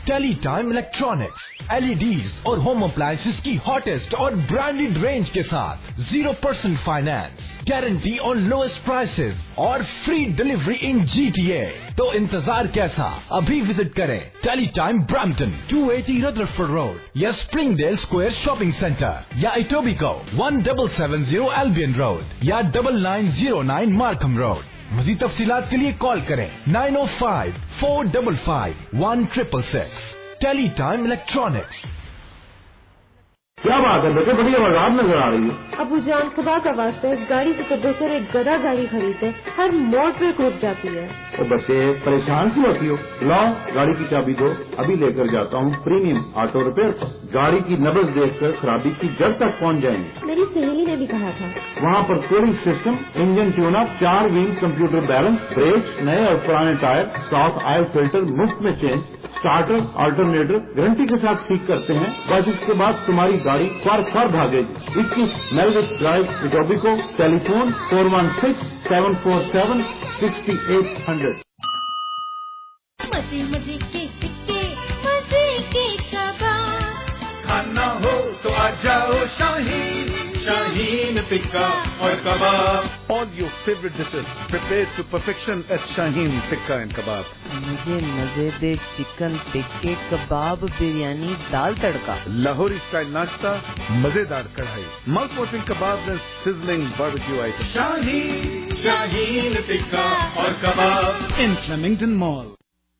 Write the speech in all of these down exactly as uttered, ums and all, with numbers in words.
Tele time electronics, LEDs और home appliances की hottest और ब्रांडेड रेंज के साथ zero percent finance, guarantee on lowest prices और फ्री डिलीवरी इन जीटीए। तो इंतजार कैसा, अभी विजिट करें tele time Brampton two eighty Rutherford road या स्प्रिंगडेल स्क्वायर शॉपिंग सेंटर या Etobicoke one double seven zero Albion road या double nine zero nine Markham road. मज़ीद तफसीलात के लिए कॉल करें nine O five four double five one triple six. Tele time electronics. क्या बात है बेटे, बड़ी आवाज नजर आ रही है। अबू जान खुदा का वास्ता इस गाड़ी से तो बेहतर एक गधा गाड़ी खरीदे, हर मोड़ पे रुक जाती है। तो बच्चे परेशान क्यों होती हो, लाओ गाड़ी की चाबी दो, अभी लेकर जाता हूँ प्रीमियम ऑटो रिपेयर पर। गाड़ी की नब्ज देखकर खराबी की जड़ तक पहुँच जाएंगे। मेरी सहेली ने भी कहा था। वहाँ पर कूलिंग सिस्टम, इंजन ट्यूनअप, चार व्हील कंप्यूटर बैलेंस, ब्रेक, नए और पुराने टायर, साफ ऑयल फिल्टर मुफ्त में चेंज, स्टार्टर अल्टरनेटर गारंटी के साथ ठीक करते हैं। बस इसके बाद तुम्हारी गाड़ी फर फर भागेगी। इक्कीस Melwich drive Etobicoke, telephone four one six seven four seven sixty eight hundred. मजे मजे के टिक्के, मजे के कबाब, खाना हो तो आ जाओ शाहीन, शाहीन टिक्का और कबाब। All your favorite dishes prepared to perfection at Shaheen Tikka and Kebab. मुझे मजेदार चिकन टिक्के, कबाब, बिरयानी, दाल तड़का, लाहौरी स्टाइल नाश्ता, मजेदार कढ़ाई, माउथ वाटरिंग कबाब and sizzling barbecue items. Shaheen, Shaheen Tikka और कबाब in Flemington Mall.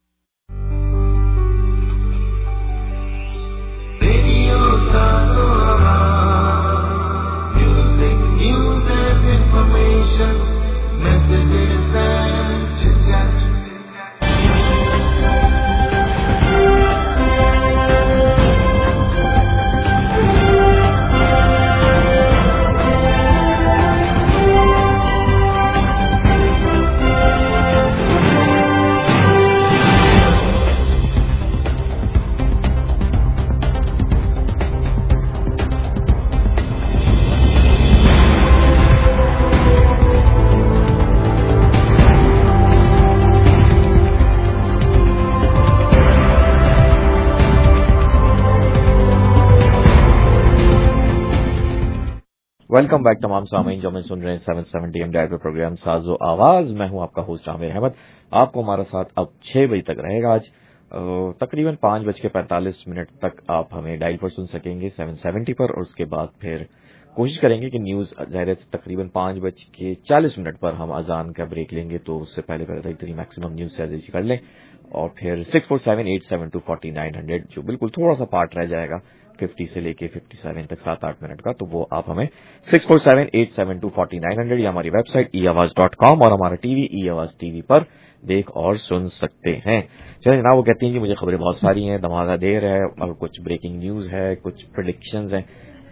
Radio Satora, music, news and information, messages and chit-chat. Welcome back तमाम सामीन जो हमें सुन रहे हैं seven seventy AM director programme साजो आवाज। मैं हूं आपका होस्ट आमिर अहमद। आपको हमारा साथ अब छह बजे तक रहेगा। आज तकरीबन पांच बज के पैंतालीस मिनट तक आप हमें डायल पर सुन सकेंगे सेवन सेवेंटी पर, और उसके बाद फिर कोशिश करेंगे कि न्यूज ज़ाहिर तकरीबन पांच बज के चालीस मिनट पर हम अजान का ब्रेक लेंगे, तो उससे पहले पहले तक मैक्सिमम न्यूज से कर लें। और फिर six four seven eight seven two forty nine hundred जो बिल्कुल थोड़ा सा पार्ट रह जाएगा फिफ्टी से लेके फिफ्टी सेवन तक, सात आठ मिनट का, तो वो आप हमें six four seven eight seven two forty nine hundred या हमारी website e Awaz dot com और हमारा टीवी ई आवाज टीवी पर देख और सुन सकते हैं। चलिए जनाब, वो कहती हैं कि मुझे खबरें बहुत सारी हैं, धमाका देर है, और कुछ ब्रेकिंग न्यूज है, कुछ प्रेडिक्शंस हैं,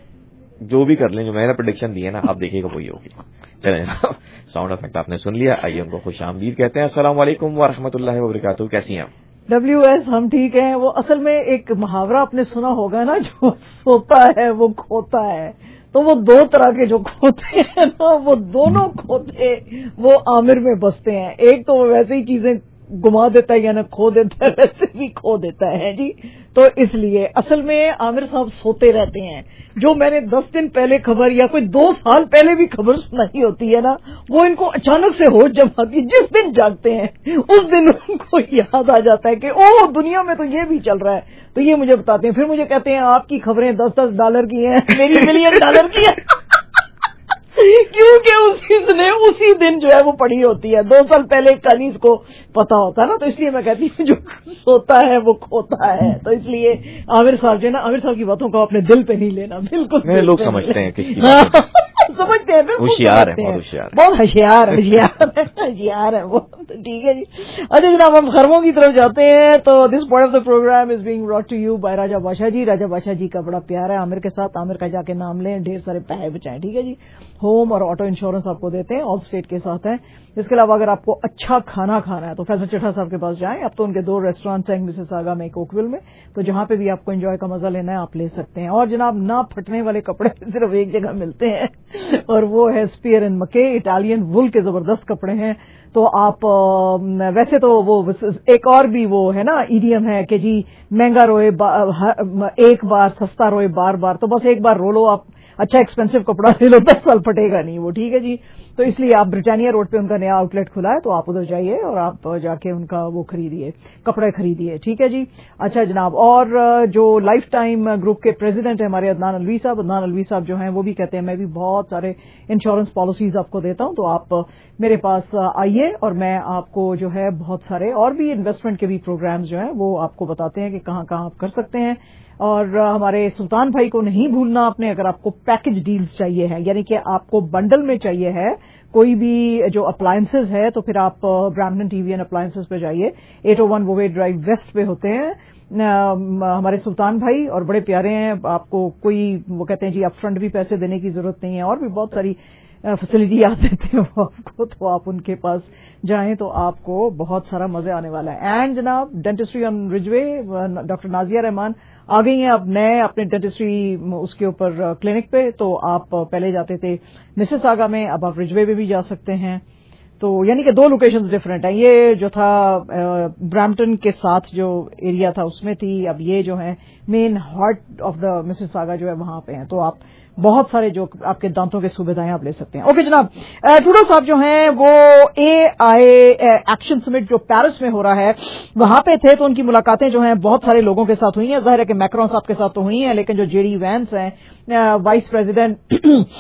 जो भी कर लें, जो मैंने प्रेडिक्शन दी है ना आप देखिएगा वही होगी। चलें जनाब, साउंड इफेक्ट आपने सुन लिया, आइए उनको खुश आमदीद कहते हैं। अस्सलाम वालेकुम व रहमतुल्लाहि व बरकातहू। कैसी हैं आप? डब्ल्यू एस हम ठीक हैं। वो असल में एक मुहावरा आपने सुना होगा ना, जो सोता है वो खोता है, तो वो दो तरह के जो खोते हैं ना, वो दोनों खोते वो आमिर में बसते हैं। एक तो वो वैसे ही चीजें गुमा देता है, यानी खो देता है, वैसे भी खो देता है जी। तो इसलिए असल में आमिर साहब सोते रहते हैं। जो मैंने दस दिन पहले खबर या कोई दो साल पहले भी खबर सुनाई होती है ना, वो इनको अचानक से होश जब आती है, जिस दिन जागते हैं उस दिन उनको याद आ जाता है कि ओह दुनिया में तो ये भी चल रहा है, तो ये मुझे बताते हैं। फिर मुझे कहते हैं आपकी खबरें दस दस डॉलर की हैं, मेरी मिलियन डॉलर की है क्योंकि उसी ने उसी दिन जो है वो पड़ी होती है। दो साल पहले कनीज को पता होता है ना, तो इसलिए मैं कहती हूँ जो सोता है वो खोता है। तो इसलिए आमिर साहब जो है ना, आमिर साहब की बातों को अपने दिल पे नहीं लेना, बिल्कुल लोग समझते हैं किसकी समझते हैं, होशियार है, बहुत होशियार, बहुत होशियार होशियार होशियार है वो। तो ठीक है जी। अच्छा जनाब, हम खबरों की तरफ जाते हैं। तो this part of the programme is being brought to you by Raja Badshah ji. राजा बादशाह जी का बड़ा प्यार है आमिर के साथ। आमिर का जाके नाम लें, ढेर सारे पैसे बचाएं। ठीक है जी। होम और ऑटो इंश्योरेंस आपको देते हैं, ऑल स्टेट के साथ है। इसके अलावा अगर आपको अच्छा खाना खाना है तो फैजल चट्टा साहब के पास जाएं। अब तो उनके दो रेस्टोरेंट्स हैं, मिसिसागा में, कोकविल में, तो जहां पे भी आपको एंजॉय का मजा लेना है आप ले सकते हैं। और जनाब, ना फटने वाले कपड़े सिर्फ एक जगह मिलते हैं, اور وہ ہے اسپیئر اینڈ مکے، اٹالین وول کے زبردست کپڑے ہیں. تو آپ ویسے تو وہ ایک اور بھی وہ ہے نا ایڈیم ہے کہ جی مہنگا روئے ایک بار، سستا روئے بار بار. تو بس ایک بار رو لو آپ، اچھا ایکسپینسو کپڑا لے لو، دس سال پھٹے گا نہیں وہ. ٹھیک ہے جی. تو اس لیے آپ برٹانیہ روڈ پہ ان کا نیا آؤٹ لیٹ کھلا ہے، تو آپ ادھر جائیے اور آپ جا کے ان کا وہ خریدیے، کپڑے خریدیے. ٹھیک ہے جی. اچھا جناب، اور جو لائف ٹائم گروپ کے پریزیڈنٹ ہیں ہمارے عدنان الوی صاحب، عدنان الوی صاحب جو ہیں وہ بھی کہتے ہیں میں بھی بہت سارے انشورنس پالیسیز آپ کو دیتا ہوں، تو آپ میرے پاس آئیے اور میں آپ کو جو ہے بہت سارے اور بھی انویسٹمنٹ کے بھی پروگرامز جو ہیں وہ آپ کو بتاتے ہیں کہ کہاں کہاں آپ کر سکتے ہیں. اور ہمارے سلطان بھائی کو نہیں بھولنا آپ نے، اگر آپ کو پیکج ڈیلز چاہیے ہے، یعنی کہ آپ کو بنڈل میں چاہیے ہے کوئی بھی جو اپلائنسز ہے، تو پھر آپ Brampton T V and appliances پہ جائیے. At O one ووے drive waste پہ ہوتے ہیں ہمارے سلطان بھائی، اور بڑے پیارے ہیں. آپ کو کوئی وہ کہتے ہیں جی اپ فرنٹ بھی پیسے دینے کی ضرورت نہیں ہے، اور بھی بہت ساری فیسلٹی آپ دیتے ہیں وہ آپ کو، تو آپ ان کے پاس جائیں تو آپ کو بہت سارا مزے آنے والا ہے. اینڈ جناب ڈینٹسٹری آن رج وے، ڈاکٹر نازیہ رحمان آ گئی ہیں اب نئے اپنے ڈینٹسٹری اس کے اوپر کلینک پہ. تو آپ پہلے جاتے تھے مسز آگا میں، اب آپ رج وے پہ بھی جا سکتے ہیں. تو یعنی کہ دو لوکیشنز ڈفرینٹ ہیں. یہ جو تھا برامپٹن کے ساتھ جو ایریا تھا اس میں تھی، اب یہ جو ہے main heart of the Mrs Agha جو ہے وہاں پہ ہیں. تو آپ بہت سارے جو آپ کے دانتوں کے سویدھائیں آپ لے سکتے ہیں. اوکے جناب، ٹروڈو صاحب جو ہیں وہ اے آئی ایکشن سمٹ جو پیرس میں ہو رہا ہے وہاں پہ تھے، تو ان کی ملاقاتیں جو ہیں بہت سارے لوگوں کے ساتھ ہوئی ہیں. ظاہر ہے کہ میکرون صاحب کے ساتھ تو ہوئی ہیں، لیکن جو جے ڈی وینس ہیں وائس پریزیڈنٹ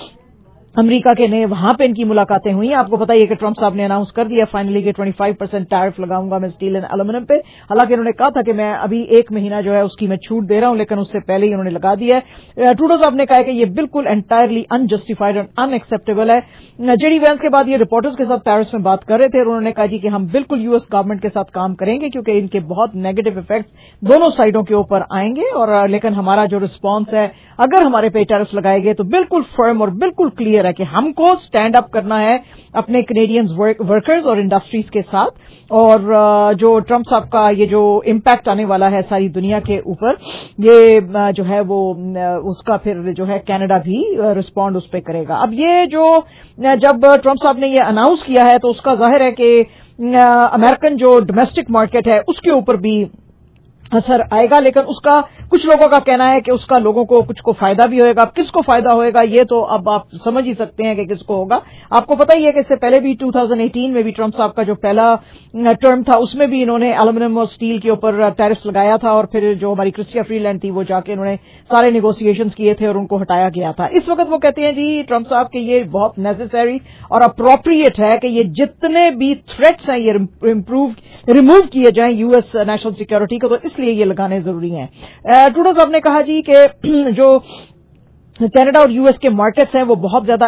امریکہ کے نے، وہاں پہ ان کی ملاقاتیں ہوئی ہیں. آپ کو پتہ ہی ہے کہ ٹرمپ صاحب نے اناؤنس کر دیا فائنلی کہ پچیس پرسینٹ ٹیرف لگاؤں گا میں اسٹیل اینڈ ایلومینیم پہ. حالانکہ انہوں نے کہا تھا کہ میں ابھی ایک مہینہ جو ہے اس کی میں چھوٹ دے رہا ہوں، لیکن اس سے پہلے ہی انہوں نے لگا دیا ہے. ٹروڈو صاحب نے کہا کہ یہ بالکل انٹائرلی ان جسٹیفائڈ اور ان ایکسیپٹیبل ہے. جے ڈی وینس کے بعد یہ رپورٹرز کے ساتھ پیرس میں بات کر رہے تھے، اور انہوں نے کہا جی کہ ہم بالکل یو ایس گورنمنٹ کے ساتھ کام کریں گے کیونکہ ان کے بہت نیگیٹو افیکٹس دونوں سائڈوں کے اوپر آئیں گے. اور لیکن ہمارا جو رسپانس ہے اگر ہمارے پہ ٹیرف لگائے گئے تو بالکل فرم اور بالکل کلیئر ہے کہ ہم کو اسٹینڈ اپ کرنا ہے اپنے کینیڈین ورکرز اور انڈسٹریز کے ساتھ. اور جو ٹرمپ صاحب کا یہ جو امپیکٹ آنے والا ہے ساری دنیا کے اوپر، یہ جو ہے وہ اس کا پھر جو ہے کینیڈا بھی رسپونڈ اس پہ کرے گا. اب یہ جو جب ٹرمپ صاحب نے یہ اناؤنس کیا ہے تو اس کا ظاہر ہے کہ امریکن جو ڈومیسٹک مارکیٹ ہے اس کے اوپر بھی اثر آئے گا، لیکن اس کا کچھ لوگوں کا کہنا ہے کہ اس کا لوگوں کو کچھ کو فائدہ بھی ہوئے گا. اب کس کو فائدہ ہوئے گا یہ تو اب آپ سمجھ ہی سکتے ہیں کہ کس کو ہوگا. آپ کو پتہ ہی ہے کہ اس سے پہلے بھی دو ہزار اٹھارہ میں بھی ٹرمپ صاحب کا جو پہلا ٹرم تھا اس میں بھی انہوں نے ایلومینیم اور اسٹیل کے اوپر ٹیرفس لگایا تھا، اور پھر جو ہماری کرسٹیا فری لینڈ تھی وہ جا کے انہوں نے سارے نیگوسیشنز کیے تھے اور ان کو ہٹایا گیا تھا. اس وقت وہ کہتے ہیں جی ٹرمپ صاحب کہ یہ بہت نیسیسری اور اپروپریٹ ہے کہ یہ جتنے بھی تھریٹس ہیں یہ امپروو ریموو کیے جائیں یو ایس نیشنل سیکورٹی کو، تو اس لیے یہ لگانے ضروری ہیں. ٹروڈو صاحب نے کہا جی کہ جو کینیڈا اور یو ایس کے مارکیٹس ہیں وہ بہت زیادہ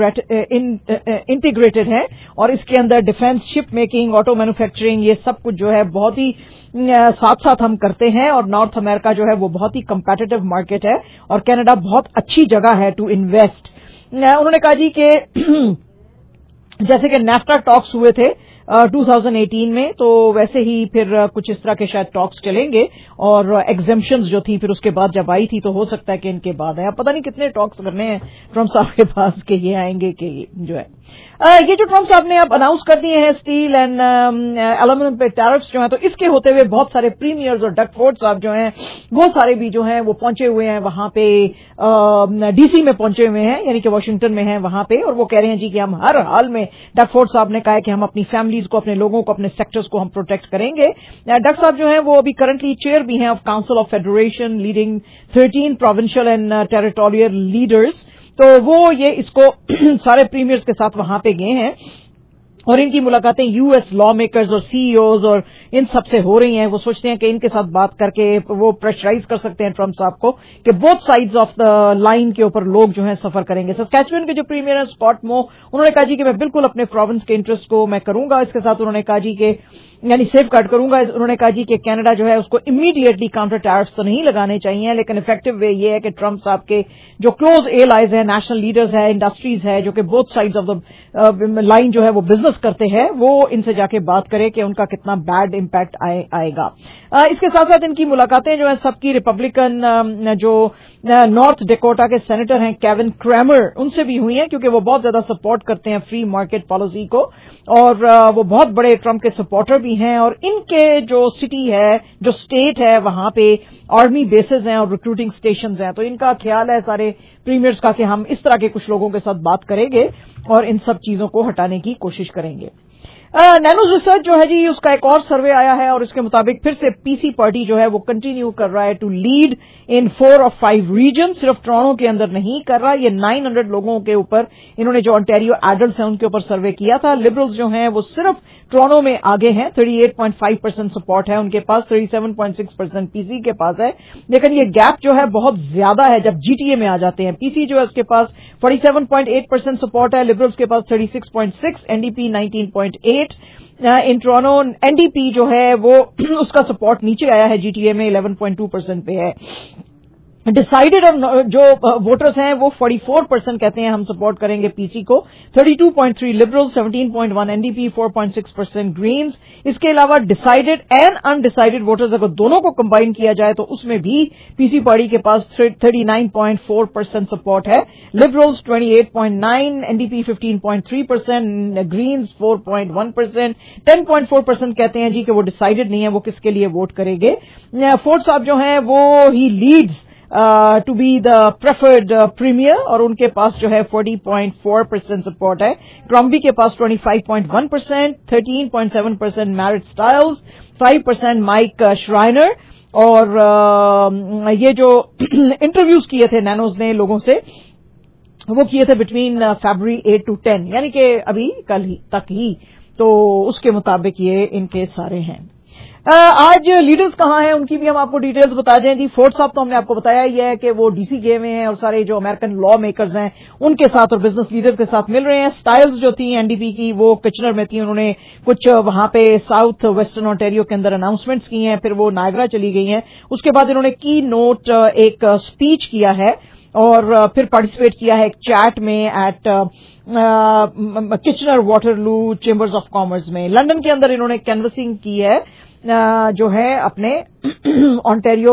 انٹیگریٹڈ ہیں، اور اس کے اندر defence, ship making, auto manufacturing, یہ سب کچھ جو ہے بہت ہی ساتھ ساتھ ہم کرتے ہیں. اور نارتھ امریکہ جو ہے وہ بہت ہی کمپیٹیٹو مارکیٹ ہے اور کینیڈا بہت اچھی جگہ ہے ٹو انویسٹ. انہوں نے کہا جی کہ جیسے کہ نیفٹا ٹاکس ہوئے تھے دو ہزار اٹھارہ میں، تو ویسے ہی پھر کچھ اس طرح کے شاید ٹاکس چلیں گے، اور ایگزمپشنز جو تھی پھر اس کے بعد جب آئی تھی تو ہو سکتا ہے کہ ان کے بعد آئے. اب پتہ نہیں کتنے ٹاکس کرنے ہیں ٹرمپ صاحب کے پاس کہ یہ آئیں گے کہ جو ہے یہ جو ٹرمپ صاحب نے اب اناؤنس کر دیے ہیں اسٹیل اینڈ ایلومینیم پہ ٹیرفس جو ہیں، تو اس کے ہوتے ہوئے بہت سارے پریمیئرز اور ڈک فورڈ صاحب جو ہیں وہ سارے بھی جو ہیں وہ پہنچے ہوئے ہیں وہاں پہ، ڈی سی میں پہنچے ہوئے ہیں، یعنی کہ واشنگٹن میں ہیں وہاں پہ، اور وہ کہہ رہے ہیں جی کہ ہم ہر حال میں، ڈک فورڈ صاحب نے کہا ہے کہ ہم اپنی فیملیز کو، اپنے لوگوں کو، اپنے سیکٹرز کو ہم پروٹیکٹ کریں گے. ڈک صاحب جو ہیں وہ ابھی کرنٹلی چیئر بھی ہیں of council of federation leading thirteen provincial and territorial leaders. تو وہ یہ اس کو سارے پریمیئرز کے ساتھ وہاں پہ گئے ہیں، اور ان کی ملاقاتیں یو ایس لا میکرز اور سی ای اوز اور ان سب سے ہو رہی ہیں. وہ سوچتے ہیں کہ ان کے ساتھ بات کر کے وہ پریشرائز کر سکتے ہیں ٹرمپ صاحب کو کہ both sides of the line کے اوپر لوگ جو ہیں سفر کریں گے. سسکیچوین کے جو پریمیئر ہیں اسکاٹ مو، انہوں نے کہا جی کہ میں بالکل اپنے پروونس کے انٹرسٹ کو میں کروں گا. اس کے ساتھ انہوں نے کہا جی کہ یعنی سیف گارڈ کروں گا. انہوں نے کہا جی کہ کینیڈا جو ہے اس کو امیڈیٹلی کاؤنٹر ٹیرفس تو نہیں لگانے چاہیے، لیکن افیکٹو وے یہ ہے کہ ٹرمپ صاحب کے جو کلوز ایلائز ہیں، نیشنل لیڈرز ہیں، انڈسٹریز ہے جو کہ both sides of the line جو ہے وہ بزنس करते हैं वो इनसे जाके बात करें कि उनका कितना बैड इम्पैक्ट आए, आएगा। आ, इसके साथ साथ इनकी मुलाकातें जो है सबकी रिपब्लिकन जो नॉर्थ डेकोटा के सेनेटर हैं केविन क्रैमर उनसे भी हुई हैं, क्योंकि वो बहुत ज्यादा सपोर्ट करते हैं फ्री मार्केट पॉलिसी को और आ, वो बहुत बड़े ट्रंप के सपोर्टर भी हैं। और इनके जो सिटी है, जो स्टेट है, वहां पे आर्मी बेसेस हैं और रिक्रूटिंग स्टेशन हैं। तो इनका ख्याल है सारे प्रीमियर्स का कि हम इस तरह के कुछ लोगों के साथ बात करेंगे और इन सब चीजों को हटाने की कोशिश करेंगे। नैनोज रिसर्च जो है जी, उसका एक और सर्वे आया है और इसके मुताबिक फिर से पीसी पार्टी जो है वो कंटिन्यू कर रहा है to lead in four of five region. सिर्फ टोरंटो के अंदर नहीं कर रहा, ये नौ सौ लोगों के ऊपर इन्होंने जो ओंटारियो एडल्ट्स हैं उनके ऊपर सर्वे किया था। लिबरल्स जो हैं वो सिर्फ टोरंटो में आगे हैं, अड़तीस पॉइंट पाँच परसेंट सपोर्ट है उनके पास, सैंतीस पॉइंट छह परसेंट पीसी के पास है। लेकिन ये गैप जो है बहुत ज्यादा है जब जीटीए में आ जाते हैं। पीसी जो है उसके पास सैंतालीस पॉइंट आठ परसेंट सपोर्ट है, लिबरल्स के पास छत्तीस पॉइंट छह, एनडीपी उन्नीस पॉइंट आठ। इन टोरंटो एनडीपी जो है वो उसका सपोर्ट नीचे आया है, जीटीए में ग्यारह पॉइंट दो परसेंट पे है। डिसाइडेड जो वोटर्स हैं वो चौवालीस परसेंट कहते हैं हम सपोर्ट करेंगे पीसी को, बत्तीस पॉइंट तीन लिबरल्स, सत्रह पॉइंट एक एनडीपी, चार पॉइंट छह परसेंट ग्रीन्स। इसके अलावा डिसाइडेड एंड अनडिसाइडेड वोटर्स अगर दोनों को कंबाइन किया जाए तो उसमें भी पीसी पार्टी के पास उनतालीस पॉइंट चार परसेंट सपोर्ट है, लिबरल्स अट्ठाईस पॉइंट नौ, एनडीपी पंद्रह पॉइंट तीन परसेंट, ग्रीन्स चार पॉइंट एक परसेंट, दस पॉइंट चार परसेंट कहते हैं जी कि वो डिसाइडेड नहीं है वो किसके लिए वोट करेंगे। फोर्ड साहब जो हैं वो ही leads to be the preferred premier और उनके पास जो है चालीस पॉइंट चार परसेंट सपोर्ट है। क्रॉम्बी के पास पच्चीस पॉइंट एक परसेंट, तेरह पॉइंट सात परसेंट मैरिट स्टाइल्स, पाँच परसेंट माइक श्राइनर। और uh, ये जो इंटरव्यूज किए थे नैनोज ने लोगों से वो किए थे between February eight to ten, यानी कि अभी कल ही तक ही, तो उसके मुताबिक ये इनके सारे हैं। आज लीडर्स कहाँ हैं उनकी भी हम आपको डिटेल्स बता दें जी। फोर्ड साहब तो हमने आपको बताया ही है कि वो डीसी गए हुए हैं और सारे जो अमेरिकन लॉ मेकर्स हैं उनके साथ और बिजनेस लीडर्स के साथ मिल रहे हैं। स्टाइल्स जो थी एनडीपी की वो किचनर में थी, उन्होंने कुछ वहां पे साउथ वेस्टर्न ऑन्टेरियो के अंदर अनाउंसमेंट्स की हैं, फिर वो नायग्रा चली गई हैं। उसके बाद इन्होंने की नोट एक स्पीच किया है और फिर पार्टिसिपेट किया है एक चैट में at Kitchener Waterloo chambers of commerce में। लंदन के अंदर इन्होंने कैनवसिंग की है जो है अपने ऑन्टेरियो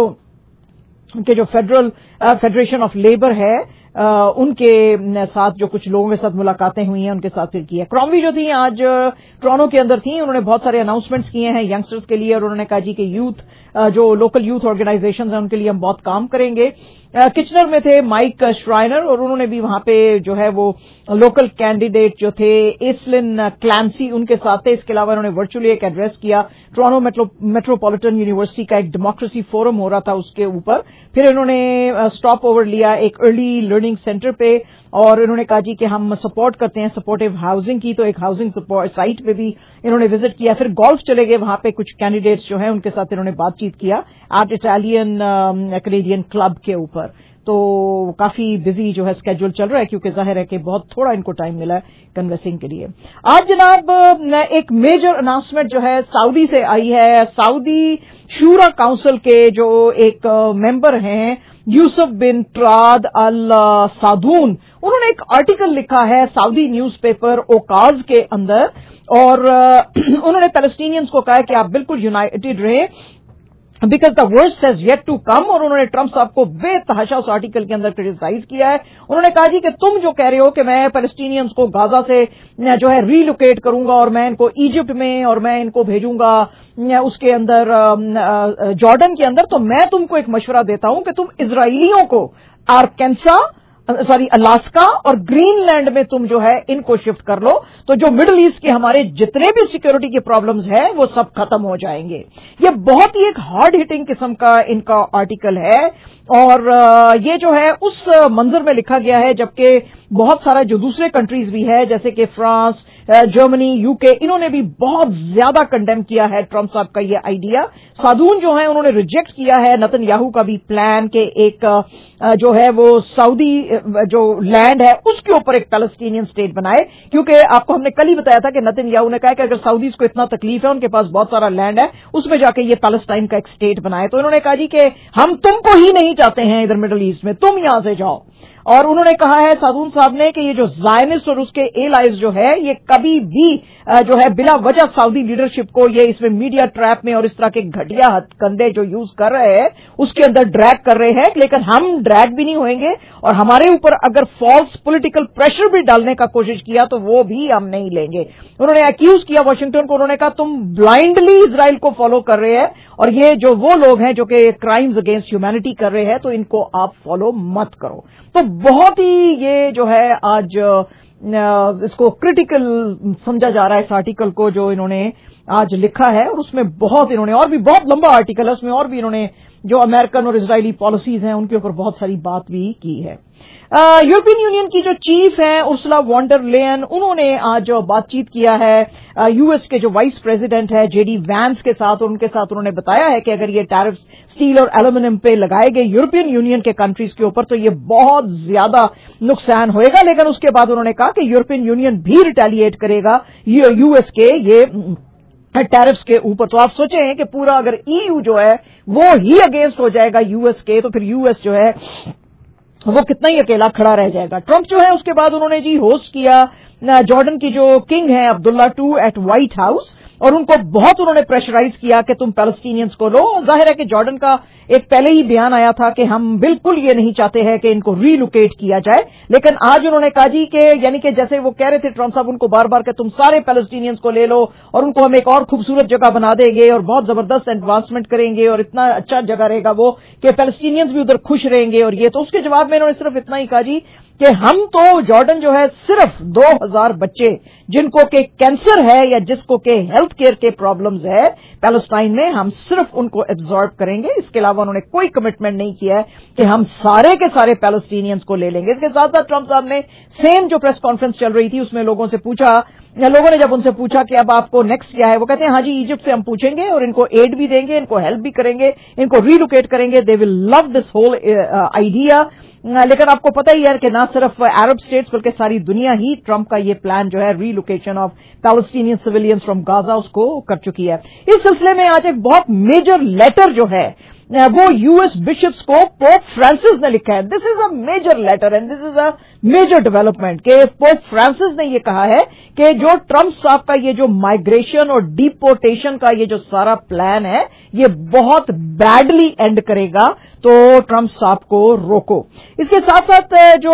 के जो फेडरल फेडरेशन ऑफ लेबर है Uh, उनके साथ जो कुछ लोगों के साथ मुलाकातें हुई हैं उनके साथ फिर की है। क्रॉम्बी जो थी आज टोरंटो के अंदर थी, उन्होंने बहुत सारे अनाउंसमेंट्स किए हैं यंगस्टर्स के लिए और उन्होंने कहा जी कि यूथ uh, जो लोकल यूथ ऑर्गेनाइजेशंस हैं उनके लिए हम बहुत काम करेंगे। uh, किचनर में थे माइक श्राइनर और उन्होंने भी वहां पे जो है वो लोकल कैंडिडेट जो थे एस्लिन क्लैंसी उनके साथ थे। इसके अलावा उन्होंने वर्चुअली एक एड्रेस किया, टोरंटो मेट्रो मेट्रोपॉलिटन यूनिवर्सिटी का एक डेमोक्रेसी फोरम हो रहा था उसके ऊपर। फिर इन्होंने स्टॉप ओवर लिया एक अर्ली लर्निंग सेंटर पे और इन्होंने कहा जी कि हम सपोर्ट करते हैं सपोर्टिव हाउसिंग की, तो एक हाउसिंग सपोर्ट साइट पे भी इन्होंने विजिट किया। फिर गोल्फ चले गए, वहां पे कुछ कैंडिडेट्स जो हैं उनके साथ इन्होंने बातचीत किया एट इटालियन कैनेडियन क्लब के ऊपर। तो काफी बिजी जो है स्केड्यूल चल रहा है क्योंकि जाहिर है कि बहुत थोड़ा इनको टाइम मिला है कन्वेंसिंग के लिए। आज जनाब एक मेजर अनाउंसमेंट जो है सऊदी से आई है। सऊदी शूरा काउंसिल के जो एक मेंबर हैं यूसुफ बिन ट्राद अल सादून, उन्होंने एक आर्टिकल लिखा है सऊदी न्यूज़पेपर ओकाज के अंदर और उन्होंने पैलेस्टीनियंस को कहा है कि आप बिल्कुल यूनाइटेड रहे because the worst has yet to come. और उन्होंने ट्रंप साहब को बेतहाशा उस आर्टिकल के अंदर क्रिटिसाइज किया है। उन्होंने कहा जी कि तुम जो कह रहे हो कि मैं पैलेस्टीनियंस को गाजा से जो है रीलोकेट करूंगा और मैं इनको इजिप्ट में और मैं इनको भेजूंगा उसके अंदर जॉर्डन के अंदर, तो मैं तुमको एक मशवरा देता हूं कि तुम इजराइलियों को आर्केंसा सॉरी अलास्का और ग्रीनलैंड में तुम जो है इनको शिफ्ट कर लो, तो जो मिडिल ईस्ट के हमारे जितने भी सिक्योरिटी के प्रॉब्लम्स हैं वो सब खत्म हो जाएंगे। ये बहुत ही एक हार्ड हिटिंग किस्म का इनका आर्टिकल है और ये जो है उस मंजर में लिखा गया है जबकि बहुत सारा जो दूसरे कंट्रीज भी है जैसे कि फ्रांस, जर्मनी, यूके, इन्होंने भी बहुत ज्यादा कंडेम किया है ट्रंप साहब का ये आइडिया। सादून जो है उन्होंने रिजेक्ट किया है नेतन्याहू का भी प्लान के एक जो है वो सऊदी जो लैंड है उसके ऊपर एक पैलेस्टीनियन स्टेट बनाए, क्योंकि आपको हमने कल ही बताया था कि नेतन्याहू ने कहा कि अगर सऊदीज को इतना तकलीफ है, उनके पास बहुत सारा लैंड है, उसमें जाके ये पैलेस्टाइन का एक स्टेट बनाए। तो इन्होंने कहा जी कि हम तुमको ही नहीं चाहते हैं इधर मिडिल ईस्ट में, तुम यहां से जाओ। اور انہوں نے کہا ہے سادون صاحب نے کہ یہ جو زائنسٹ اور اس کے ایلائز جو ہے یہ کبھی بھی جو ہے بلا وجہ سعودی لیڈرشپ کو یہ اس میں میڈیا ٹریپ میں اور اس طرح کے گھٹیا ہتھ کندھے جو یوز کر رہے ہیں اس کے اندر ڈریگ کر رہے ہیں، لیکن ہم ڈریگ بھی نہیں ہوئیں گے اور ہمارے اوپر اگر فالس پولیٹیکل پریشر بھی ڈالنے کا کوشش کیا تو وہ بھی ہم نہیں لیں گے۔ انہوں نے اکیوز کیا واشنگٹن کو، انہوں نے کہا تم بلائنڈلی اسرائیل کو فالو کر رہے ہیں اور یہ جو وہ لوگ ہیں جو کہ کرائمز اگینسٹ ہیومینٹی کر رہے ہیں تو ان کو آپ فالو مت کرو۔ تو بہت ہی یہ جو ہے آج اس کو کریٹیکل سمجھا جا رہا ہے اس آرٹیکل کو جو انہوں نے آج لکھا ہے، اور اس میں بہت انہوں نے اور بھی بہت لمبا آرٹیکل ہے، اس میں اور بھی انہوں نے جو امریکن اور اسرائیلی پالیسیز ہیں ان کے اوپر بہت ساری بات بھی کی ہے۔ یورپین یونین کی جو چیف ہیں ارسلا وان ڈر لیئن، انہوں نے آج بات چیت کیا ہے یو ایس کے جو وائس پریزیڈنٹ ہے جے ڈی وینس کے ساتھ، اور ان کے ساتھ انہوں نے بتایا ہے کہ اگر یہ ٹیرفز اسٹیل اور ایلومینیم پہ لگائے گئے یورپین یونین کے کنٹریز کے اوپر تو یہ بہت زیادہ نقصان ہوئے گا، لیکن اس کے بعد انہوں نے کہا کہ یورپین یونین بھی ریٹیلیٹ کرے گا یو ایس کے یہ ٹیرفز کے اوپر۔ تو آپ سوچیں کہ پورا اگر ای یو جو ہے وہ ہی اگینسٹ ہو جائے گا یو ایس کے تو پھر یو ایس جو ہے وہ کتنا ہی اکیلا کھڑا رہ جائے گا۔ ٹرمپ جو ہے اس کے بعد انہوں نے جی ہوسٹ کیا جارڈن کی جو کنگ ہیں Abdullah two at White House, اور ان کو بہت انہوں نے پریشرائز کیا کہ تم پیلسٹینینز کو لو۔ ظاہر ہے کہ جارڈن کا ایک پہلے ہی بیان آیا تھا کہ ہم بالکل یہ نہیں چاہتے ہیں کہ ان کو ری لوکیٹ کیا جائے، لیکن آج انہوں نے کہا جی کہ یعنی کہ جیسے وہ کہہ رہے تھے ٹرمپ صاحب ان کو بار بار کہ تم سارے پیلسٹینینز کو لے لو اور ان کو ہم ایک اور خوبصورت جگہ بنا دیں گے اور بہت زبردست ایڈوانسمنٹ کریں گے اور اتنا اچھا جگہ رہے گا وہ کہ پیلسٹینینز بھی ادھر خوش رہیں گے، اور یہ تو اس کے جواب میں انہوں نے صرف اتنا ہی کہا جی کہ ہم تو جارڈن جو ہے صرف دو ہزار بچے جن کو کہ کینسر ہے یا جس کو کہ ہیلتھ کیئر کے پرابلمز ہے پیلسٹائن میں، ہم صرف ان کو ایبزارب کریں گے۔ اس کے علاوہ انہوں نے کوئی کمٹمنٹ نہیں کیا ہے کہ ہم سارے کے سارے پیلسٹینینز کو لے لیں گے۔ اس کے ساتھ ساتھ ٹرمپ صاحب نے سیم جو پریس کانفرنس چل رہی تھی اس میں لوگوں سے پوچھا، لوگوں نے جب ان سے پوچھا کہ اب آپ کو نیکسٹ کیا ہے، وہ کہتے ہیں ہاں جی ایجپٹ سے ہم پوچھیں گے اور ان کو ایڈ بھی دیں گے، ان کو ہیلپ بھی کریں گے، ان کو ری لوکیٹ کریں گے، دے ول لو دس ہول آئیڈیا۔ لیکن آپ کو پتہ ہی ہے کہ نہ صرف عرب اسٹیٹس بلکہ ساری دنیا ہی ٹرمپ کا یہ پلان جو ہے relocation of Palestinian civilians from Gaza اس کو کر چکی ہے۔ اس سلسلے میں آج ایک بہت میجر لیٹر جو ہے وہ یو ایس بشپس کو پوپ فرانسس نے لکھا ہے۔ This is a major letter and this is a major development کہ پوپ فرانسس نے یہ کہا ہے کہ جو ٹرمپ صاحب کا یہ جو مائگریشن اور ڈیپورٹیشن کا یہ جو سارا پلان ہے یہ بہت بیڈلی اینڈ کرے گا، تو ٹرمپ صاحب کو روکو۔ اس کے ساتھ ساتھ جو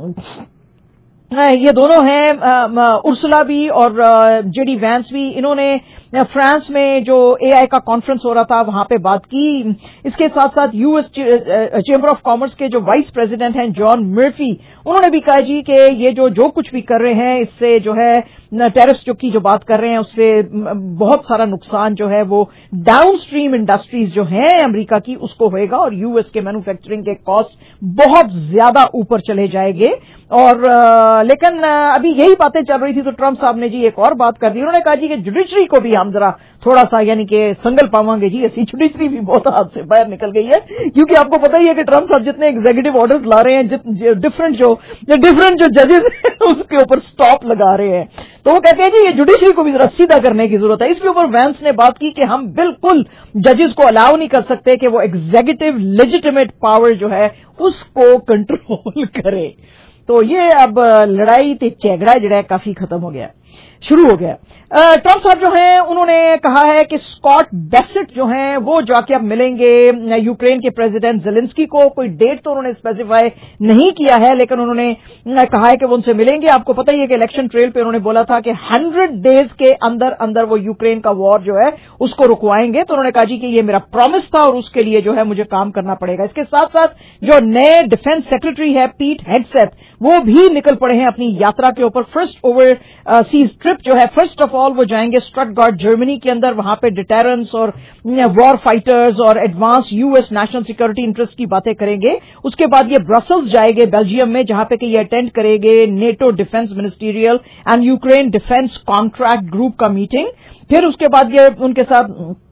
یہ دونوں ہیں ارسلا بھی اور جے ڈی وینس بھی، انہوں نے فرانس میں جو اے آئی کا کانفرنس ہو رہا تھا وہاں پہ بات کی۔ اس کے ساتھ ساتھ U S Chamber of Commerce کے جو وائس پریزیڈنٹ ہیں جان مرفی، انہوں نے بھی کہا جی کہ یہ جو جو کچھ بھی کر رہے ہیں اس سے جو ہے ٹیرفس جو کی جو بات کر رہے ہیں اس سے بہت سارا نقصان جو ہے وہ ڈاؤن سٹریم انڈسٹریز جو ہیں امریکہ کی اس کو ہوئے گا، اور یو ایس کے مینوفیکچرنگ کے کاسٹ بہت زیادہ اوپر چلے جائے گے۔ اور لیکن ابھی یہی باتیں چل رہی تھی تو ٹرمپ صاحب نے جی ایک اور بات کر دی، انہوں نے کہا جی کہ جوڈیشری کو بھی ہم ذرا تھوڑا سا یعنی کہ سنگل پاواں گے جی، ایسی جوڈیشری بھی بہت ہاتھ سے باہر نکل گئی ہے، کیونکہ آپ کو پتہ ہی ہے کہ ٹرمپ صاحب جتنے ایگزیکٹو آرڈرز لا رہے ہیں ڈفرنٹ جو ڈفرنٹ جو ججز ہیں اس کے اوپر سٹاپ لگا رہے ہیں، تو وہ کہتے ہیں جی یہ جوڈیشری کو بھی ذرا سیدھا کرنے کی ضرورت ہے۔ اس کے اوپر وینس نے بات کی کہ ہم بالکل ججز کو الاؤ نہیں کر سکتے کہ وہ ایگزیکٹو لیجیٹیمیٹ پاور جو ہے اس کو کنٹرول کرے۔ تو یہ اب لڑائی تے چیگڑا جڑا ہے کافی ختم ہو گیا، شروع ہو گیا۔ ٹرمپ صاحب جو ہیں انہوں نے کہا ہے کہ اسکاٹ بیسٹ جو ہیں وہ جا کے اب ملیں گے یوکرین کے پریزیڈنٹ زیلنسکی کو۔ کوئی ڈیٹ تو انہوں نے اسپیسیفائی نہیں کیا ہے لیکن انہوں نے کہا ہے کہ وہ ان سے ملیں گے۔ آپ کو پتہ ہی ہے کہ الیکشن ٹریل پہ انہوں نے بولا تھا کہ ہنڈریڈ ڈیز کے اندر اندر وہ یوکرین کا وار جو ہے اس کو رکوائیں گے، تو انہوں نے کہا جی کہ یہ میرا پرومس تھا اور اس کے لیے جو ہے مجھے کام کرنا پڑے گا۔ اس کے ساتھ ساتھ جو نئے ڈیفنس سیکرٹری ہے پیٹ ہیگسیت وہ بھی نکل پڑے ہیں اپنی یاترا کے اوپر۔ فرسٹ اوور سیز ٹرپ جو ہے فرسٹ آف آل وہ جائیں گے اسٹٹگارٹ جرمنی کے اندر، وہاں پہ ڈیٹرنس اور وار فائٹرز اور advance U S national security interest کی باتیں کریں گے۔ اس کے بعد یہ برسلز جائیں گے بیلجیم میں، جہاں پہ کہ یہ اٹینڈ کریں گے NATO defence ministerial and Ukraine defence contact group کا میٹنگ۔ پھر اس کے بعد یہ ان کے ساتھ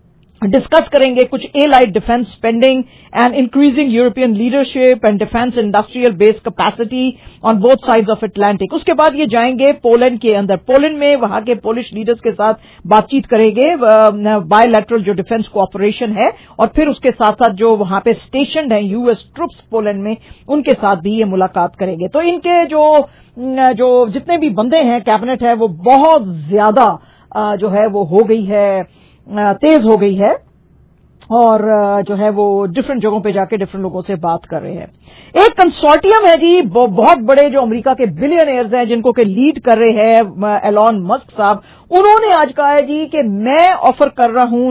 डिस्कस करेंगे कुछ a light defence spending and increasing European leadership and defence industrial base capacity on both sides of Atlantic. उसके बाद ये जाएंगे पोलैंड के अंदर, पोलैंड में वहां के पोलिश लीडर्स के साथ बातचीत करेंगे, बायलैटरल जो डिफेंस कोऑपरेशन है, और फिर उसके साथ साथ जो वहां पे स्टेशनड है यूएस ट्रुप्स पोलैंड में, उनके साथ भी ये मुलाकात करेंगे। तो इनके जो जो जितने भी बंदे हैं, कैबिनेट है, वो बहुत ज्यादा जो है वो हो गई है, तेज हो गई है, और जो है वो डिफरेंट जगहों पे जाके डिफरेंट लोगों से बात कर रहे हैं। एक कंसोर्टियम है जी, बहुत बड़े जो अमेरिका के बिलियनियर्स हैं, जिनको के लीड कर रहे हैं एलॉन मस्क साहब, उन्होंने आज कहा है जी कि मैं ऑफर कर रहा हूं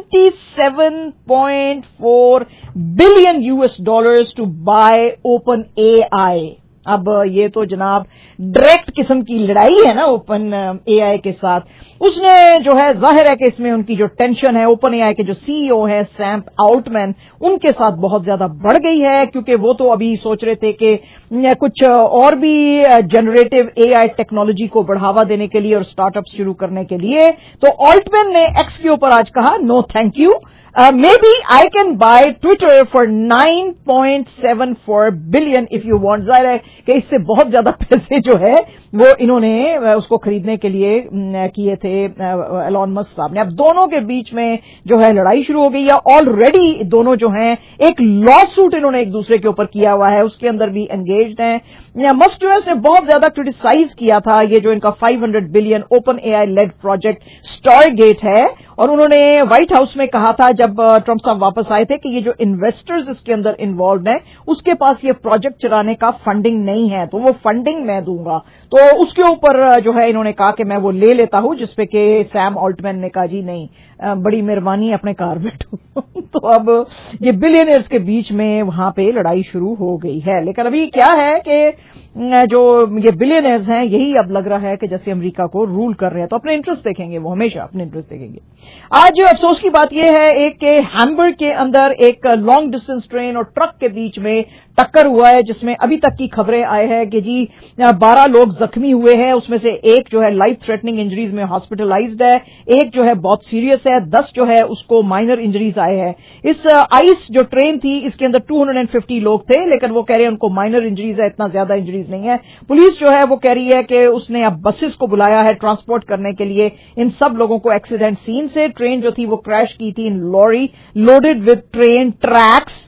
सत्तानवे पॉइंट चार billion US dollars to buy open AI. अब ये तो जनाब डायरेक्ट किस्म की लड़ाई है ना ओपन एआई के साथ। उसने जो है, जाहिर है कि इसमें उनकी जो टेंशन है ओपन एआई के जो सीईओ हैं सैम आल्टमैन, उनके साथ बहुत ज्यादा बढ़ गई है, क्योंकि वो तो अभी सोच रहे थे कि कुछ और भी जनरेटिव एआई टेक्नोलॉजी को बढ़ावा देने के लिए और स्टार्टअप शुरू करने के लिए। तो आल्टमैन ने एक्स के ऊपर आज कहा, no thank you, maybe I can buy Twitter for nine point seven four billion if you want. जाहिर है कि इससे बहुत ज्यादा पैसे जो है वो इन्होंने उसको खरीदने के लिए किए थे एलॉन मस्क साहब ने। अब दोनों के बीच में जो है लड़ाई शुरू हो गई है। ऑलरेडी दोनों जो हैं एक लॉ सूट इन्होंने एक दूसरे के ऊपर किया हुआ है, उसके अंदर भी एंगेज्ड हैं। मस्क ने बहुत ज्यादा क्रिटिसाइज किया था ये जो इनका पाँच सौ billion open AI led project Stargate है, और उन्होंने व्हाइट हाउस में कहा था जब ट्रंप साहब वापस आए थे कि ये जो इन्वेस्टर्स इसके अंदर इन्वॉल्व हैं, उसके पास ये प्रोजेक्ट चलाने का फंडिंग नहीं है, तो वो फंडिंग मैं दूंगा। तो उसके ऊपर जो है इन्होंने कहा कि मैं वो ले लेता हूं, जिसपे कि सैम आल्टमैन ने कहा जी नहीं, बड़ी मेहरबानी, अपने कार बैठो। तो अब ये बिलियनर्स के बीच में वहां पे लड़ाई शुरू हो गई है। लेकिन अभी क्या है कि जो ये बिलियनर्स हैं, यही अब लग रहा है कि जैसे अमेरिका को रूल कर रहे हैं, तो अपने इंटरेस्ट देखेंगे, वो हमेशा अपने इंटरेस्ट देखेंगे। आज अफसोस की बात यह है एक के हैम्बर्ग के अंदर एक लॉन्ग डिस्टेंस ट्रेन और ट्रक के बीच में टक्कर हुआ है, जिसमें अभी तक की खबरें आए हैं कि जी बारह लोग जख्मी हुए हैं, उसमें से एक जो है लाइफ थ्रेटनिंग इंजरीज में हॉस्पिटलाइज्ड है, एक जो है बहुत सीरियस है, दस जो है उसको माइनर इंजरीज आए हैं। इस आइस जो ट्रेन थी इसके अंदर दो सौ पचास लोग थे, लेकिन वो कह रहे हैं उनको माइनर इंजरीज है, इतना ज्यादा इंजरीज नहीं है। पुलिस जो है वो कह रही है कि उसने अब बसेस को बुलाया है ट्रांसपोर्ट करने के लिए इन सब लोगों को एक्सीडेंट सीन से। ट्रेन जो थी वो क्रैश की थी in lorry loaded with train tracks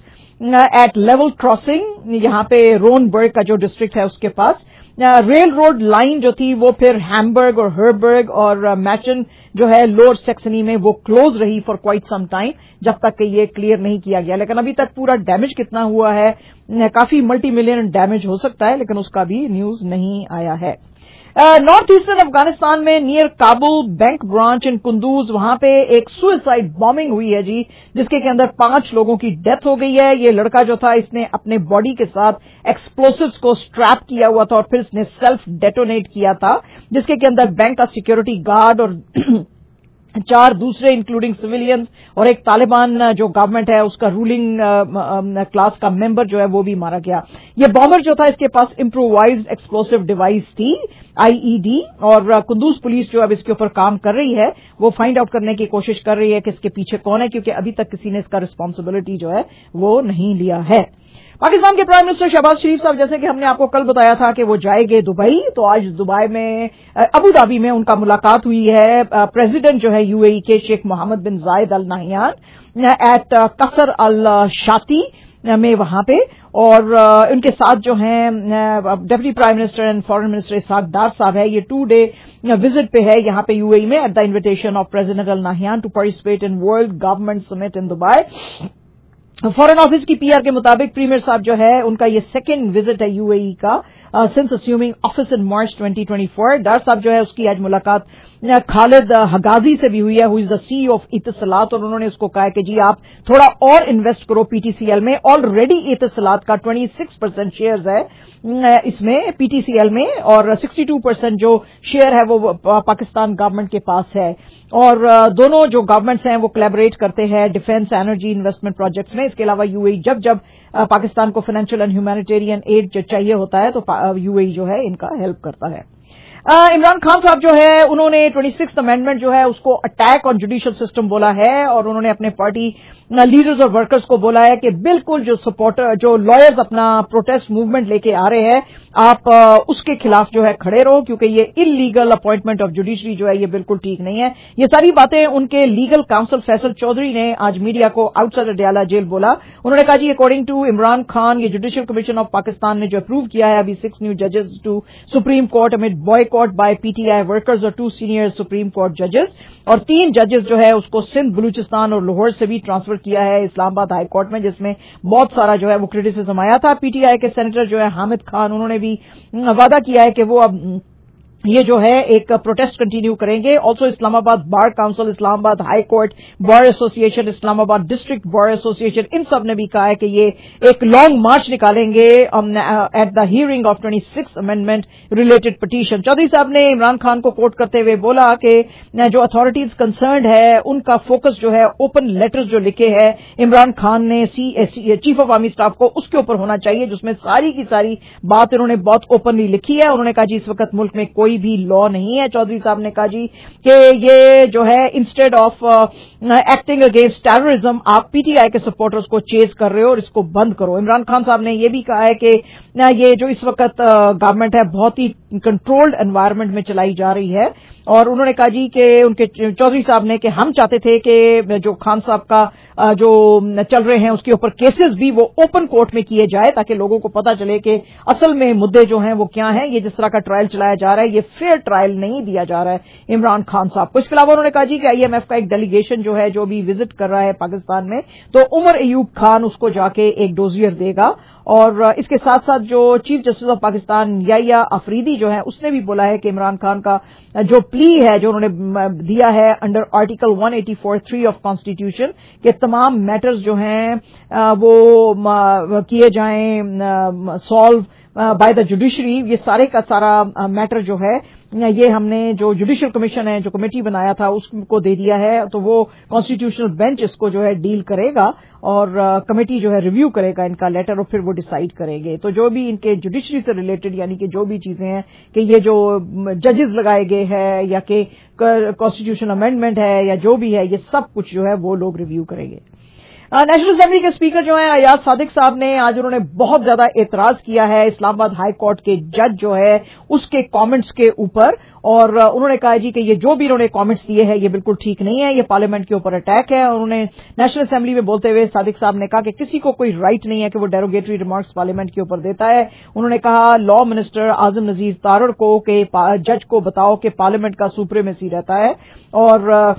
at level crossing, यहां पे रोनबर्ग का जो डिस्ट्रिक्ट है उसके पास। रेल रोड लाइन जो थी वो फिर हैम्बर्ग और हर्बर्ग और मैचन जो है लोअर सेक्सनी में वो क्लोज रही फॉर क्वाइट सम टाइम, जब तक कि ये क्लियर नहीं किया गया। लेकिन अभी तक पूरा डैमेज कितना हुआ है, काफी मल्टी मिलियन डैमेज हो सकता है, लेकिन उसका भी न्यूज नहीं आया है। नॉर्थ ईस्टर्न अफगानिस्तान में near Kabul bank branch in Kunduz, वहां पे एक सुसाइड बॉम्बिंग हुई है जी, जिसके के अंदर पांच लोगों की डेथ हो गई है। ये लड़का जो था इसने अपने बॉडी के साथ एक्सप्लोसिव्स को स्ट्रैप किया हुआ था और फिर इसने सेल्फ डेटोनेट किया था, जिसके के अंदर बैंक का सिक्योरिटी गार्ड और चार दूसरे इंक्लूडिंग सिविलियंस और एक तालिबान जो गवर्नमेंट है उसका रूलिंग क्लास का मेंबर जो है वो भी मारा गया। ये बॉम्बर जो था इसके पास इम्प्रोवाइज्ड एक्सप्लोसिव डिवाइस थी, आईईडी, और कुंदूज पुलिस जो अब इसके ऊपर काम कर रही है वो फाइंड आउट करने की कोशिश कर रही है कि इसके पीछे कौन है, क्योंकि अभी तक किसी ने इसका रिस्पांसिबिलिटी जो है वो नहीं लिया है। पाकिस्तान के प्राइम मिनिस्टर शहबाज शरीफ साहब, जैसे कि हमने आपको कल बताया था कि वो जाएंगे दुबई, तो आज दुबई में अबू धाबी में उनका मुलाकात हुई है प्रेसिडेंट जो है यूएई के शेख मोहम्मद बिन जायद अल नाहियान एट कसर अल शाती में वहां पे, और उनके साथ जो हैं deputy prime minister and foreign minister Ishaq Dar साहब है। ये टू डे विजिट पे है यहां पे यूएई में at the invitation of president Al Nahyan to participate in world government summit in Dubai. Foreign office की पीआर के मुताबिक प्रीमियर साहब जो है उनका ये सेकेंड विजिट है यूएई का since assuming office in March twenty twenty four. Dar साहब जो है उसकी आज मुलाकात खालिद हगाजी से भी हुई है, who is the CEO of Etisalat, और उन्होंने उसको कहा कि जी आप थोड़ा और इन्वेस्ट करो पीटीसीएल में। ऑलरेडी इतिसलात का छब्बीस परसेंट शेयर्स है इसमें पीटीसीएल में, और बासठ परसेंट जो शेयर है वो पाकिस्तान गवर्नमेंट के पास है, और दोनों जो गवर्नमेंट्स हैं वो कोलैबोरेट करते हैं डिफेंस एनर्जी इन्वेस्टमेंट प्रोजेक्ट्स में। इसके अलावा यूएई जब जब पाकिस्तान को फाइनेंशियल एंड ह्यूमैनिटेरियन एड चाहिए होता है तो यूएई जो है इनका हेल्प करता है। इमरान खान साहब जो है उन्होंने ट्वेंटी सिक्स अमेंडमेंट जो है उसको अटैक ऑन जुडिशियल सिस्टम बोला है, और उन्होंने अपने पार्टी लीडर्स और वर्कर्स को बोला है कि बिल्कुल जो सपोर्टर जो लॉयर्स अपना प्रोटेस्ट मूवमेंट लेके आ रहे हैं, आप उसके खिलाफ जो है खड़े रहो, क्योंकि ये इलीगल अपॉइंटमेंट ऑफ जुडिशरी जो है ये बिल्कुल ठीक नहीं है। ये सारी बातें उनके लीगल काउंसिल फैसल चौधरी ने आज मीडिया को आउटसाइड अडयाला जेल बोला। उन्होंने कहा जी अकॉर्डिंग टू इमरान खान, ये जुडिशियल कमीशन ऑफ पाकिस्तान ने जो अप्रूव किया है अभी सिक्स न्यू जजेस to supreme court amid boycott by PTI workers और टू सीनियर सुप्रीम कोर्ट जजेस, और तीन जजेस जो है उसको सिंध, बलूचिस्तान और लाहौर से भी ट्रांसफर किया है इस्लामाबाद हाई कोर्ट में, जिसमें बहुत सारा जो है वो क्रिटिसिज्म आया था। पीटीआई के सेनेटर जो है हामिद खान, उन्होंने भी वादा किया है कि वो अब ये जो है एक प्रोटेस्ट कंटिन्यू करेंगे। Also Islamabad bar council, Islamabad high court bar association, Islamabad district bar association, इन सब ने भी कहा है कि ये एक लॉन्ग मार्च निकालेंगे at the hearing of twenty six amendment related petition. Chaudhry साहब ने इमरान खान को कोट करते हुए बोला कि जो अथॉरिटीज कंसर्न्ड है उनका फोकस जो है ओपन लेटर्स जो लिखे हैं इमरान खान ने सी चीफ ऑफ आर्मी स्टाफ को, उसके ऊपर होना चाहिए, जिसमें सारी की सारी बात इन्होंने बहुत ओपनली लिखी है। उन्होंने कहा जी इस वक्त मुल्क में कोई भी लॉ नहीं है। चौधरी साहब ने कहा जी कि ये जो है instead of acting against terrorism आप पीटीआई के सपोर्टर्स को चेज कर रहे हो और इसको बंद करो। इमरान खान साहब ने यह भी कहा है कि ये जो इस वक्त गवर्नमेंट है बहुत ही कंट्रोल्ड एनवायरनमेंट में चलाई जा रही है, और उन्होंने कहा जी कि उनके चौधरी साहब ने कि हम चाहते थे कि जो खान साहब का जो चल रहे हैं उसके ऊपर केसेस भी वो ओपन कोर्ट में किए जाए, ताकि लोगों को पता चले कि असल में मुद्दे जो हैं वो क्या हैं। ये जिस तरह का ट्रायल चलाया जा रहा है ये फेयर ट्रायल नहीं दिया जा रहा है इमरान खान साहब को। इसके अलावा उन्होंने कहा जी कि आईएमएफ का एक डेलीगेशन जो है जो भी विजिट कर रहा है पाकिस्तान में, तो उमर अयूब खान उसको जाके एक डोजियर देगा। और इसके साथ साथ जो chief justice of Pakistan Yahya Afridi जो है उसने भी बोला है कि इमरान खान का जो प्ली है जो उन्होंने दिया है under article one eighty four three of constitution के तमाम मैटर्स जो हैं वो किए जाएं सॉल्व बाय द जुडिशरी, ये सारे का सारा मैटर जो है ये हमने जो जुडिशियल कमीशन है जो कमेटी बनाया था उसको दे दिया है, तो वो कॉन्स्टिट्यूशनल बेंच इसको जो है डील करेगा और कमेटी जो है रिव्यू करेगा इनका लेटर और फिर वो डिसाइड करेंगे। तो जो भी इनके जुडिशरी से रिलेटेड यानी कि जो भी चीजें हैं कि ये जो जजेस लगाए गए हैं या कि कॉन्स्टिट्यूशनल अमेंडमेंट है या जो भी है, ये सब कुछ जो है वो लोग रिव्यू करेंगे। नेशनल असेंबली के स्पीकर जो हैं अयाज सादिक साहब ने आज उन्होंने बहुत ज्यादा एतराज किया है इस्लामाबाद हाई कोर्ट के जज जो है उसके कमेंट्स के ऊपर, और उन्होंने कहा जी कि ये जो भी इन्होंने कमेंट्स दिए हैं ये बिल्कुल ठीक नहीं है, ये पार्लियामेंट के ऊपर अटैक है। उन्होंने नेशनल असेंबली में बोलते हुए सादिक साहब ने कहा कि किसी को कोई राइट नहीं है कि वो डेरोगेटरी रिमार्क्स पार्लियामेंट के ऊपर देता है। उन्होंने कहा लॉ मिनिस्टर आजम नजीर तारड़ को कि जज को बताओ कि पार्लियामेंट का सुप्रीमेसी रहता है, और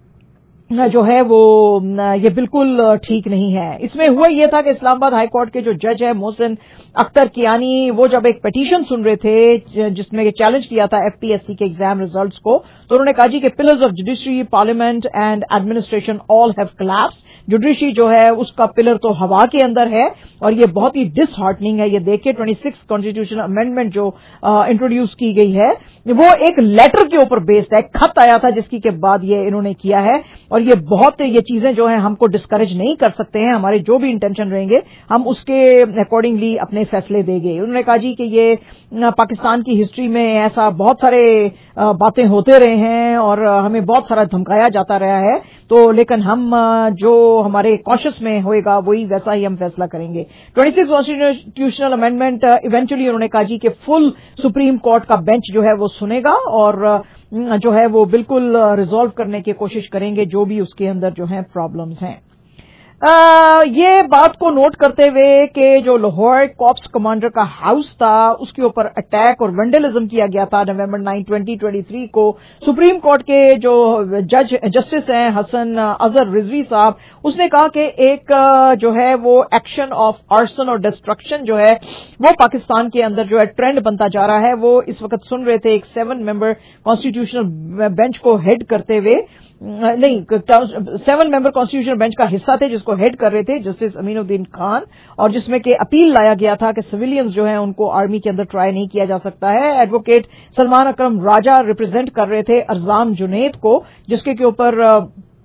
जो है वो ये बिल्कुल ठीक नहीं है। इसमें हुआ ये था कि इस्लामाबाद हाई कोर्ट के जो जज है मोहसिन अख्तर कियानी, वो जब एक पिटीशन सुन रहे थे जिसमें चैलेंज किया था एफपीएससी के एग्जाम रिजल्ट्स को, तो उन्होंने कहा जी कि pillars of judiciary, parliament and administration all have collapsed. Judiciary जो है उसका पिलर तो हवा के अंदर है और ये बहुत ही डिसहार्टनिंग है। ये देखिए ट्वेंटी सिक्स कॉन्स्टिट्यूशन अमेंडमेंट जो इंट्रोड्यूस की गई है वो एक लेटर के ऊपर बेस्ड है, खत आया था जिसकी के बाद ये इन्होंने किया है, और ये बहुत ये चीजें जो हैं हमको डिस्करेज नहीं कर सकते हैं। हमारे जो भी इंटेंशन रहेंगे हम उसके अकॉर्डिंगली अपने फैसले देंगे। उन्होंने कहा जी कि ये पाकिस्तान की हिस्ट्री में ऐसा बहुत सारे बातें होते रहे हैं और हमें बहुत सारा धमकाया जाता रहा है, तो लेकिन हम जो हमारे कॉन्शियस में होएगा वही वैसा ही हम फैसला करेंगे। Twenty six constitutional amendment eventually उन्होंने कहा जी कि फुल सुप्रीम कोर्ट का बेंच जो है वो सुनेगा और जो है वो बिल्कुल रिजॉल्व करने की कोशिश करेंगे जो भी उसके अंदर जो है प्रॉब्लम्स हैं। आ, ये बात को नोट करते हुए कि जो लाहौर कॉप्स कमांडर का हाउस था उसके ऊपर अटैक और वेंडलिज्म किया गया था November nine twenty twenty three को, सुप्रीम कोर्ट के जो जज जस्टिस हैं हसन अजहर रिजवी साहब, उसने कहा कि एक जो है वो एक्शन ऑफ आर्सन और डिस्ट्रक्शन जो है वो पाकिस्तान के अंदर जो है ट्रेंड बनता जा रहा है। वो इस वक्त सुन रहे थे एक सेवन मेंबर कॉन्स्टिट्यूशनल बेंच को हेड करते हुए, नहीं सेवन मेंबर कॉन्स्टिट्यूशनल बेंच का हिस्सा थे जिसको हेड कर रहे थे जस्टिस अमीनुद्दीन खान, और जिसमें कि अपील लाया गया था कि सिविलियंस जो हैं उनको आर्मी के अंदर ट्राई नहीं किया जा सकता है। एडवोकेट सलमान अकरम राजा रिप्रेजेंट कर रहे थे अरजाम जुनेद को, जिसके के ऊपर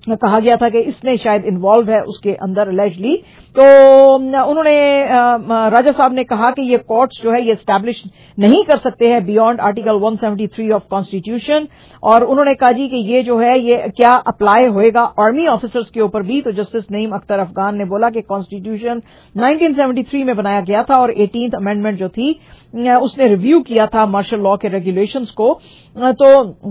कहा गया था कि इसने शायद इन्वॉल्व है उसके अंदर एलिजली। तो उन्होंने राजा साहब ने कहा कि ये कोर्ट्स जो है ये एस्टैब्लिश नहीं कर सकते हैं बियॉन्ड आर्टिकल एक सौ तिहत्तर ऑफ कॉन्स्टिट्यूशन, और उन्होंने कहा जी कि ये जो है ये क्या अप्लाई होएगा आर्मी ऑफिसर्स के ऊपर भी। तो जस्टिस नईम अख्तर अफगान ने बोला कि कॉन्स्टिट्यूशन उन्नीस सौ तिहत्तर में बनाया गया था और एटीन्थ अमेंडमेंट जो थी उसने रिव्यू किया था मार्शल लॉ के रेगुलेशंस को। तो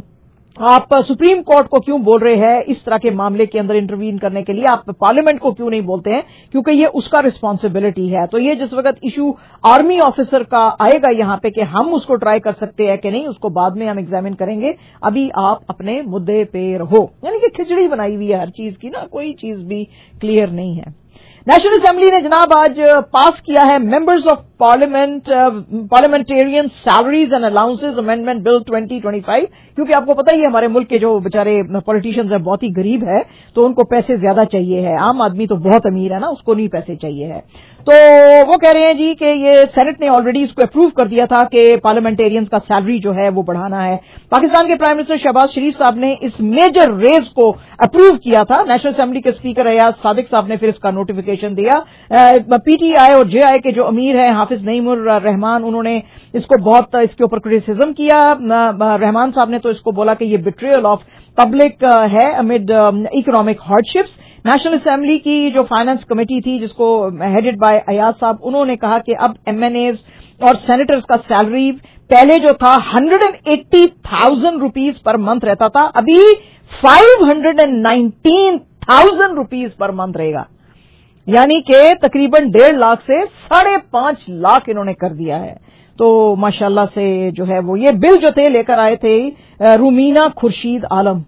आप सुप्रीम कोर्ट को क्यों बोल रहे हैं इस तरह के मामले के अंदर इंटरवीन करने के लिए, आप पार्लियामेंट को क्यों नहीं बोलते हैं, क्योंकि ये उसका रिस्पांसिबिलिटी है। तो ये जिस वक्त इशू आर्मी ऑफिसर का आएगा यहां पे कि हम उसको ट्राई कर सकते हैं कि नहीं, उसको बाद में हम एग्जामिन करेंगे, अभी आप अपने मुद्दे पे रहो। यानी कि खिचड़ी बनाई हुई है हर चीज की ना, कोई चीज भी क्लियर नहीं है। नेशनल असेंबली ने जनाब आज पास किया है members of parliament parliamentarian salaries and allowances amendment bill twenty twenty five, क्योंकि आपको पता ही है हमारे मुल्क के जो बेचारे पॉलिटिशियंस हैं बहुत ही गरीब है, तो उनको पैसे ज्यादा चाहिए है। आम आदमी तो बहुत अमीर है ना, उसको नहीं पैसे चाहिए है। तो वो कह रहे हैं जी कि ये सेनेट ने ऑलरेडी इसको अप्रूव कर दिया था कि पार्लियामेंटेरियंस का सैलरी जो है वो बढ़ाना है। पाकिस्तान के प्राइम मिनिस्टर शहबाज शरीफ साहब ने इस मेजर रेज को अप्रूव किया था। नेशनल असेंबली के स्पीकर अयाज सादिक साहब ने फिर इसका नोटिफिकेशन दिया। पीटीआई और जेआई के जो अमीर हैं हाफिज नईमुर रहमान, उन्होंने इसको बहुत इसके ऊपर क्रिटिसिज्म किया। रहमान साहब ने तो इसको बोला कि ये बिट्रेयल ऑफ पब्लिक है amid economic hardships. National assembly की जो फाइनेंस कमेटी थी जिसको हेडेड बाय अयाज साहब, उन्होंने कहा कि अब एमएनएज और सेनेटर्स का सैलरी पहले जो था hundred and eighty thousand rupees per month रहता था, अभी five hundred and nineteen thousand rupees per month रहेगा। यानी कि तकरीबन डेढ़ लाख से साढ़े पांच लाख इन्होंने कर दिया है। तो माशाल्लाह से जो है वो ये बिल जो थे लेकर आए थे रूमीना खुर्शीद आलम,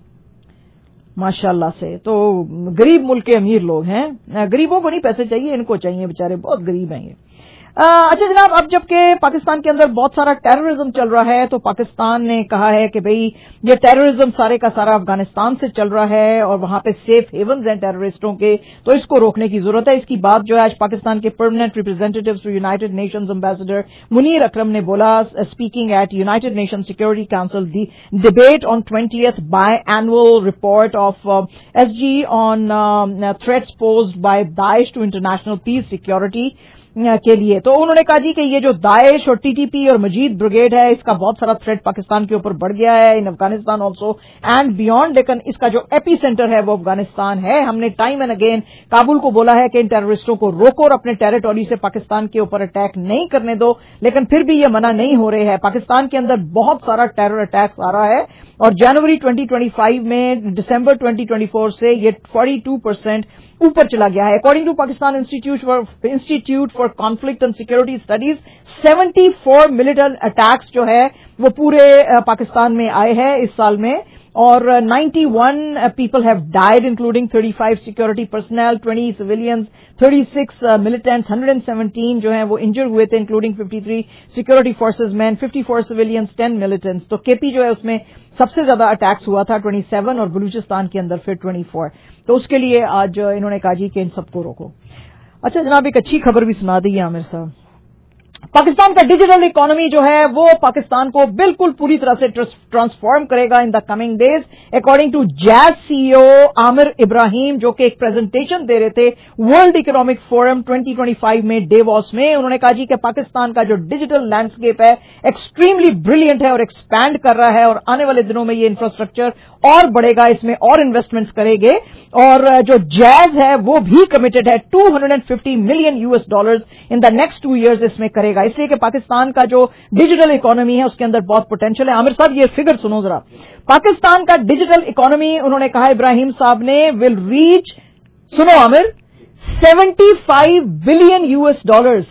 माशाल्लाह से। तो गरीब मुल्क के अमीर लोग हैं, गरीबों को नहीं पैसे चाहिए, इनको चाहिए, बेचारे बहुत गरीब हैं ये। अच्छा जनाब, अब जबकि पाकिस्तान के अंदर बहुत सारा टेररिज्म चल रहा है, तो पाकिस्तान ने कहा है कि भाई ये टेररिज्म सारे का सारा अफगानिस्तान से चल रहा है और वहां पे सेफ हेवन्स हैं टेररिस्टों के, तो इसको रोकने की जरूरत है। इसकी बात जो है आज पाकिस्तान के permanent representative to United Nations ambassador Munir Akram ने बोला, speaking at United Nation security council debate on twentieth biannual report of SG on threats posed by Daesh to international peace security के लिए। तो उन्होंने कहा जी कि ये जो दाइश और टीटीपी और मजीद ब्रिगेड है, इसका बहुत सारा थ्रेट पाकिस्तान के ऊपर बढ़ गया है, in Afghanistan also and beyond, लेकिन इसका जो एपी सेंटर है वो अफगानिस्तान है। हमने टाइम एंड अगेन काबुल को बोला है कि इन टेररिस्टों को रोको और अपने टेरिटोरी से पाकिस्तान के ऊपर अटैक नहीं करने दो, लेकिन फिर भी ये मना नहीं हो रहे हैं। पाकिस्तान के अंदर बहुत सारा टेरर अटैक्स आ रहा है और जनवरी ट्वेंटी ट्वेंटी फाइव में दिसंबर ट्वेंटी ट्वेंटी फोर से ये बयालीस परसेंट ऊपर चला गया है। According to Pakistan institute for institute for conflict and security studies, seventy four militant attacks जो है वो पूरे पाकिस्तान में आए हैं इस साल में, और ninety-one people have died including thirty-five security personnel, twenty civilians, thirty-six uh, militants, one hundred seventeen जो हैं वो इंजर हुए थे including fifty-three security forces men, fifty-four civilians, ten militants। तो केपी जो है उसमें सबसे ज्यादा अटैक्स हुआ था twenty-seven और बलूचिस्तान के अंदर फिर twenty-four। तो उसके लिए आज इन्होंने कहा जी कि इन सबको रोको। अच्छा जनाब, एक अच्छी खबर भी सुना दी है आमिर साहब। पाकिस्तान का डिजिटल इकोनॉमी जो है वो पाकिस्तान को बिल्कुल पूरी तरह से ट्रांसफॉर्म करेगा in the coming days, according to Jazz CEO Aamir Ibrahim, जो कि एक प्रेजेंटेशन दे रहे थे world economic forum twenty twenty five में डेवॉस में। उन्होंने कहा जी कि पाकिस्तान का जो डिजिटल लैंडस्केप है एक्सट्रीमली ब्रिलियंट है और एक्सपैंड कर रहा है, और आने वाले दिनों में ये इंफ्रास्ट्रक्चर और बढ़ेगा, इसमें और इन्वेस्टमेंट्स करेंगे। और जो जैज है वो भी कमिटेड है two hundred fifty million US dollars in the next two years इसमें करेगा, इसलिए कि पाकिस्तान का जो डिजिटल इकोनॉमी है उसके अंदर बहुत पोटेंशियल है। आमिर साहब ये फिगर सुनो जरा, पाकिस्तान का डिजिटल इकोनॉमी उन्होंने कहा इब्राहिम साहब ने विल रीच, सुनो Aamir, seventy five billion US dollars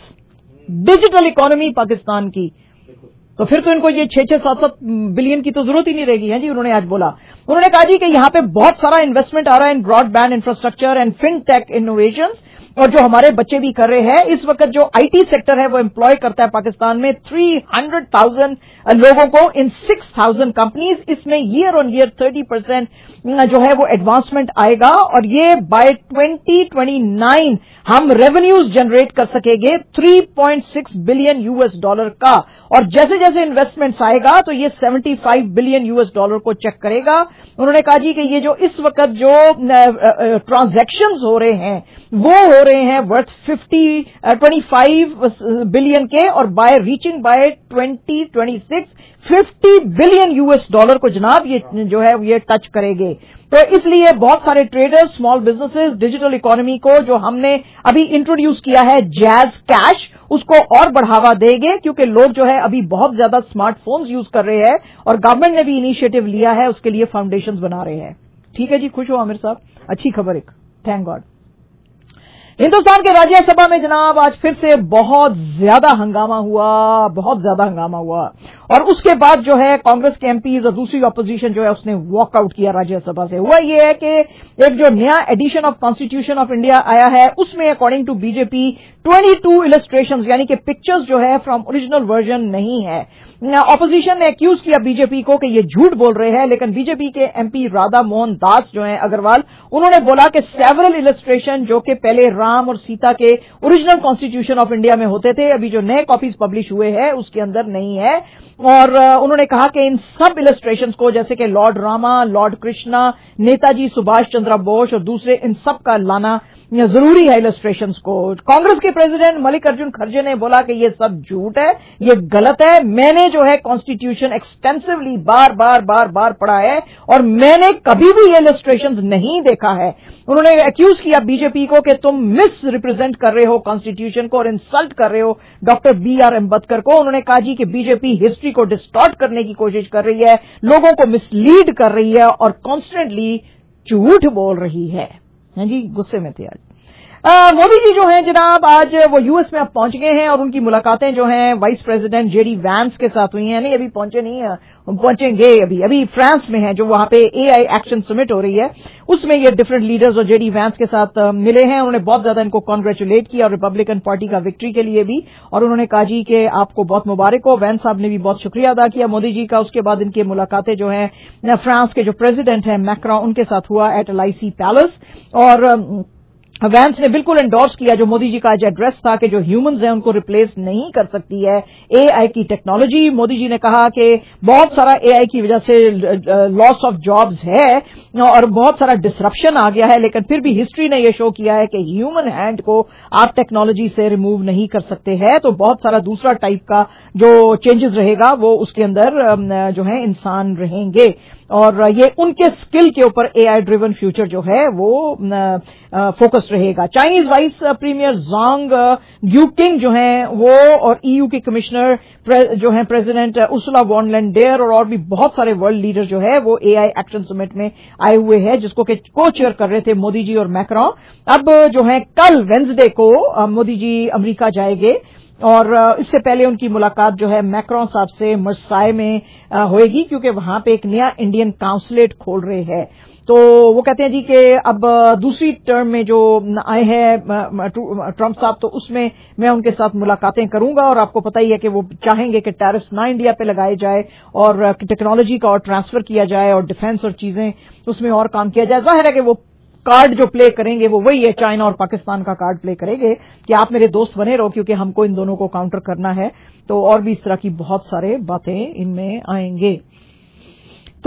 digital economy Pakistan की। तो फिर तो इनको ये छह छह सात सात बिलियन की तो जरूरत ही नहीं रहेगी है जी। उन्होंने आज बोला, उन्होंने कहा जी कि यहां पे बहुत सारा इन्वेस्टमेंट आ रहा है in broadband infrastructure and fintech innovations, और जो हमारे बच्चे भी कर रहे हैं। इस वक्त जो आईटी सेक्टर है वो एम्प्लॉय करता है पाकिस्तान में तीन सौ हज़ार लोगों को इन छह हज़ार कंपनीज। इसमें ईयर ऑन ईयर तीस परसेंट जो है वो एडवांसमेंट आएगा और ये बाय ट्वेंटी ट्वेंटी नाइन हम रेवेन्यूज जनरेट कर सकेंगे तीन पॉइंट छह बिलियन यूएस डॉलर का। और जैसे जैसे इन्वेस्टमेंट्स आएगा तो ये पचहत्तर बिलियन यूएस डॉलर को चेक करेगा। उन्होंने कहा जी कि ये जो इस वक्त जो ट्रांजैक्शंस हो रहे हैं वो हो रहे हैं वर्थ पचास पच्चीस बिलियन के और by reaching by twenty twenty six पचास बिलियन यूएस डॉलर को जनाब ये जो है ये टच करेंगे। तो इसलिए बहुत सारे traders, small businesses, digital economy को जो हमने अभी इंट्रोड्यूस किया है जैज कैश, उसको और बढ़ावा देंगे क्योंकि लोग जो है अभी बहुत ज्यादा स्मार्टफोन्स यूज कर रहे हैं और गवर्नमेंट ने भी इनिशिएटिव लिया है, उसके लिए फाउंडेशंस बना रहे हैं। ठीक है जी, खुश हो आमिर साहब, अच्छी खबर एक, थैंक गॉड। हिंदुस्तान के राज्यसभा में जनाब आज फिर से बहुत ज्यादा हंगामा हुआ, बहुत ज्यादा हंगामा हुआ और उसके बाद जो है कांग्रेस के एमपीज और दूसरी अपोजिशन जो है उसने वॉकआउट किया राज्यसभा से। हुआ ये है कि एक जो नया edition of constitution of India आया है उसमें अकॉर्डिंग टू बीजेपी बाईस इलस्ट्रेशंस यानी कि पिक्चर्स जो है फ्रॉम ओरिजिनल वर्जन नहीं है। ऑपोजिशन ने एक्यूज किया बीजेपी को कि ये झूठ बोल रहे हैं, लेकिन बीजेपी के एमपी राधा मोहन दास जो हैं अग्रवाल, उन्होंने बोला कि सेवरल इलस्ट्रेशन जो कि पहले राम और सीता के ओरिजिनल कॉन्स्टिट्यूशन ऑफ इंडिया में होते थे, अभी जो नए कॉपीज पब्लिश हुए हैं उसके अंदर नहीं है। और उन्होंने कहा कि इन सब इलस्ट्रेशंस को जैसे कि लॉर्ड रामा, लॉर्ड कृष्णा, नेताजी सुभाष चंद्र बोस और दूसरे, इन सब का लाना जरूरी है इलस्ट्रेशंस को। कांग्रेस के प्रेसिडेंट मल्लिकार्जुन खड़गे ने बोला कि ये सब झूठ है, ये गलत है। मैंने जो है कॉन्स्टिट्यूशन एक्सटेंसिवली बार बार बार बार पढ़ा है और मैंने कभी भी ये इलस्ट्रेशंस नहीं देखा है। उन्होंने एक्यूज किया बीजेपी को कि तुम मिस रिप्रेजेंट कर रहे हो कॉन्स्टिट्यूशन को और इंसल्ट कर रहे हो डॉक्टर बी आर अम्बेडकर को। उन्होंने कहा जी कि बीजेपी हिस्ट्री को डिस्टॉर्ट करने की कोशिश कर रही है, लोगों को मिसलीड कर रही है और कॉन्स्टेंटली झूठ बोल रही है। हैं जी, गुस्से में थे आज मोदी जी जो हैं जनाब, आज वो यूएस में अब पहुंच गए हैं और उनकी मुलाकातें जो हैं वाइस प्रेसिडेंट जेडी वैंस के साथ हुई हैं। नहीं, अभी पहुंचे नहीं है, पहुंचेंगे अभी अभी फ्रांस में हैं, जो वहां पे एआई एक्शन समिट हो रही है उसमें ये डिफरेंट लीडर्स और जेडी वैंस के साथ मिले हैं। उन्होंने बहुत ज्यादा इनको कॉन्ग्रेचुलेट किया रिपब्लिकन पार्टी का विक्ट्री के लिए भी, और उन्होंने कहा जी कि आपको बहुत मुबारक हो। वैंस साहब ने भी बहुत शुक्रिया अदा किया मोदी जी का। उसके बाद इनकी मुलाकातें जो हैं फ्रांस के जो प्रेसिडेंट हैं मैक्रोन, उनके साथ हुआ एट एलआईसी पैलेस। और वैंस ने बिल्कुल एंडोर्स किया जो मोदी जी का आज एड्रेस था कि जो ह्यूमंस हैं उनको रिप्लेस नहीं कर सकती है एआई की टेक्नोलॉजी। मोदी जी ने कहा कि बहुत सारा एआई की वजह से लॉस ऑफ जॉब्स है और बहुत सारा डिसरप्शन आ गया है, लेकिन फिर भी हिस्ट्री ने यह शो किया है कि ह्यूमन हैंड को आप टेक्नोलॉजी से रिमूव नहीं कर सकते हैं। तो बहुत सारा दूसरा टाइप का जो चेंजेस रहेगा वो उसके अंदर जो है इंसान रहेंगे और ये उनके स्किल के ऊपर एआई ड्रिवन फ्यूचर जो है वो फोकस रहेगा। चाइनीज वाइस प्रीमियर ज़ोंग यूकिंग जो हैं वो और ईयू के कमिश्नर जो हैं प्रेसिडेंट उर्सुला वॉन लेंडेर और और भी बहुत सारे वर्ल्ड लीडर जो है वो एआई एक्शन समिट में आए हुए हैं, जिसको कि को चेयर कर रहे थे मोदी जी और मैक्रोन। अब जो है कल वेंसडे को मोदी जी अमेरिका जाएंगे और इससे पहले उनकी मुलाकात जो है मैक्रोन साहब से मर्साई में होएगी, क्योंकि वहां पे एक नया इंडियन काउंसलेट खोल रहे हैं। तो वो कहते हैं जी कि अब दूसरी टर्म में जो आए हैं ट्रंप साहब, तो उसमें मैं उनके साथ मुलाकातें करूंगा और आपको पता ही है कि वो चाहेंगे कि टैरिफ्स ना इंडिया पे लगाए जाए और टेक्नोलॉजी का और ट्रांसफर किया जाए और डिफेंस और चीजें उसमें और काम किया जाए। जाहिर है कि वो कार्ड जो प्ले करेंगे वो वही है, चाइना और पाकिस्तान का कार्ड प्ले करेंगे कि आप मेरे दोस्त बने रहो क्योंकि हमको इन दोनों को काउंटर करना है। तो और भी इस तरह की बहुत सारे बातें इनमें आएंगे। तो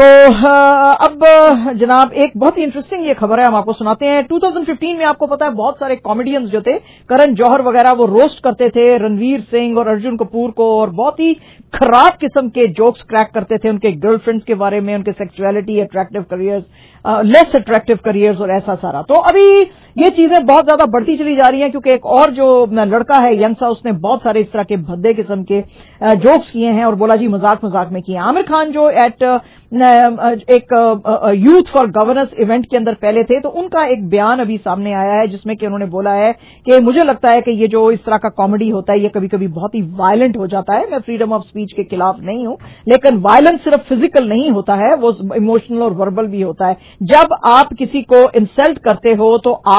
अब जनाब एक बहुत ही इंटरेस्टिंग ये खबर है, हम आपको सुनाते हैं। दो हज़ार पंद्रह में आपको पता है बहुत सारे कॉमेडियंस जो थे, करण जौहर वगैरह, वो रोस्ट करते थे रणवीर सिंह और अर्जुन कपूर को और बहुत ही खराब किस्म के जोक्स क्रैक करते थे उनके गर्लफ्रेंड्स के बारे में, उनके sexuality, attractive careers, less attractive careers और ऐसा सारा। तो अभी ये चीजें बहुत ज्यादा बढ़ती चली जा रही हैं क्योंकि एक और जो लड़का है यंसा, उसने बहुत सारे इस तरह के भद्दे किस्म के जोक्स किए हैं और बोला जी मजाक मजाक में किए। आमिर खान जो एट एक यूथ फॉर गवर्नेंस इवेंट के अंदर पहले थे, तो उनका एक बयान अभी सामने आया है जिसमें कि उन्होंने बोला है कि मुझे लगता है कि ये जो इस तरह का कॉमेडी होता है ये कभी कभी बहुत ही वायलेंट हो जाता है। मैं फ्रीडम ऑफ स्पीच के खिलाफ नहीं हूं, लेकिन वायलेंस सिर्फ फिजिकल नहीं होता है, वो इमोशनल और वर्बल भी होता है। जब आप किसी को इंसल्ट करते हो तो आप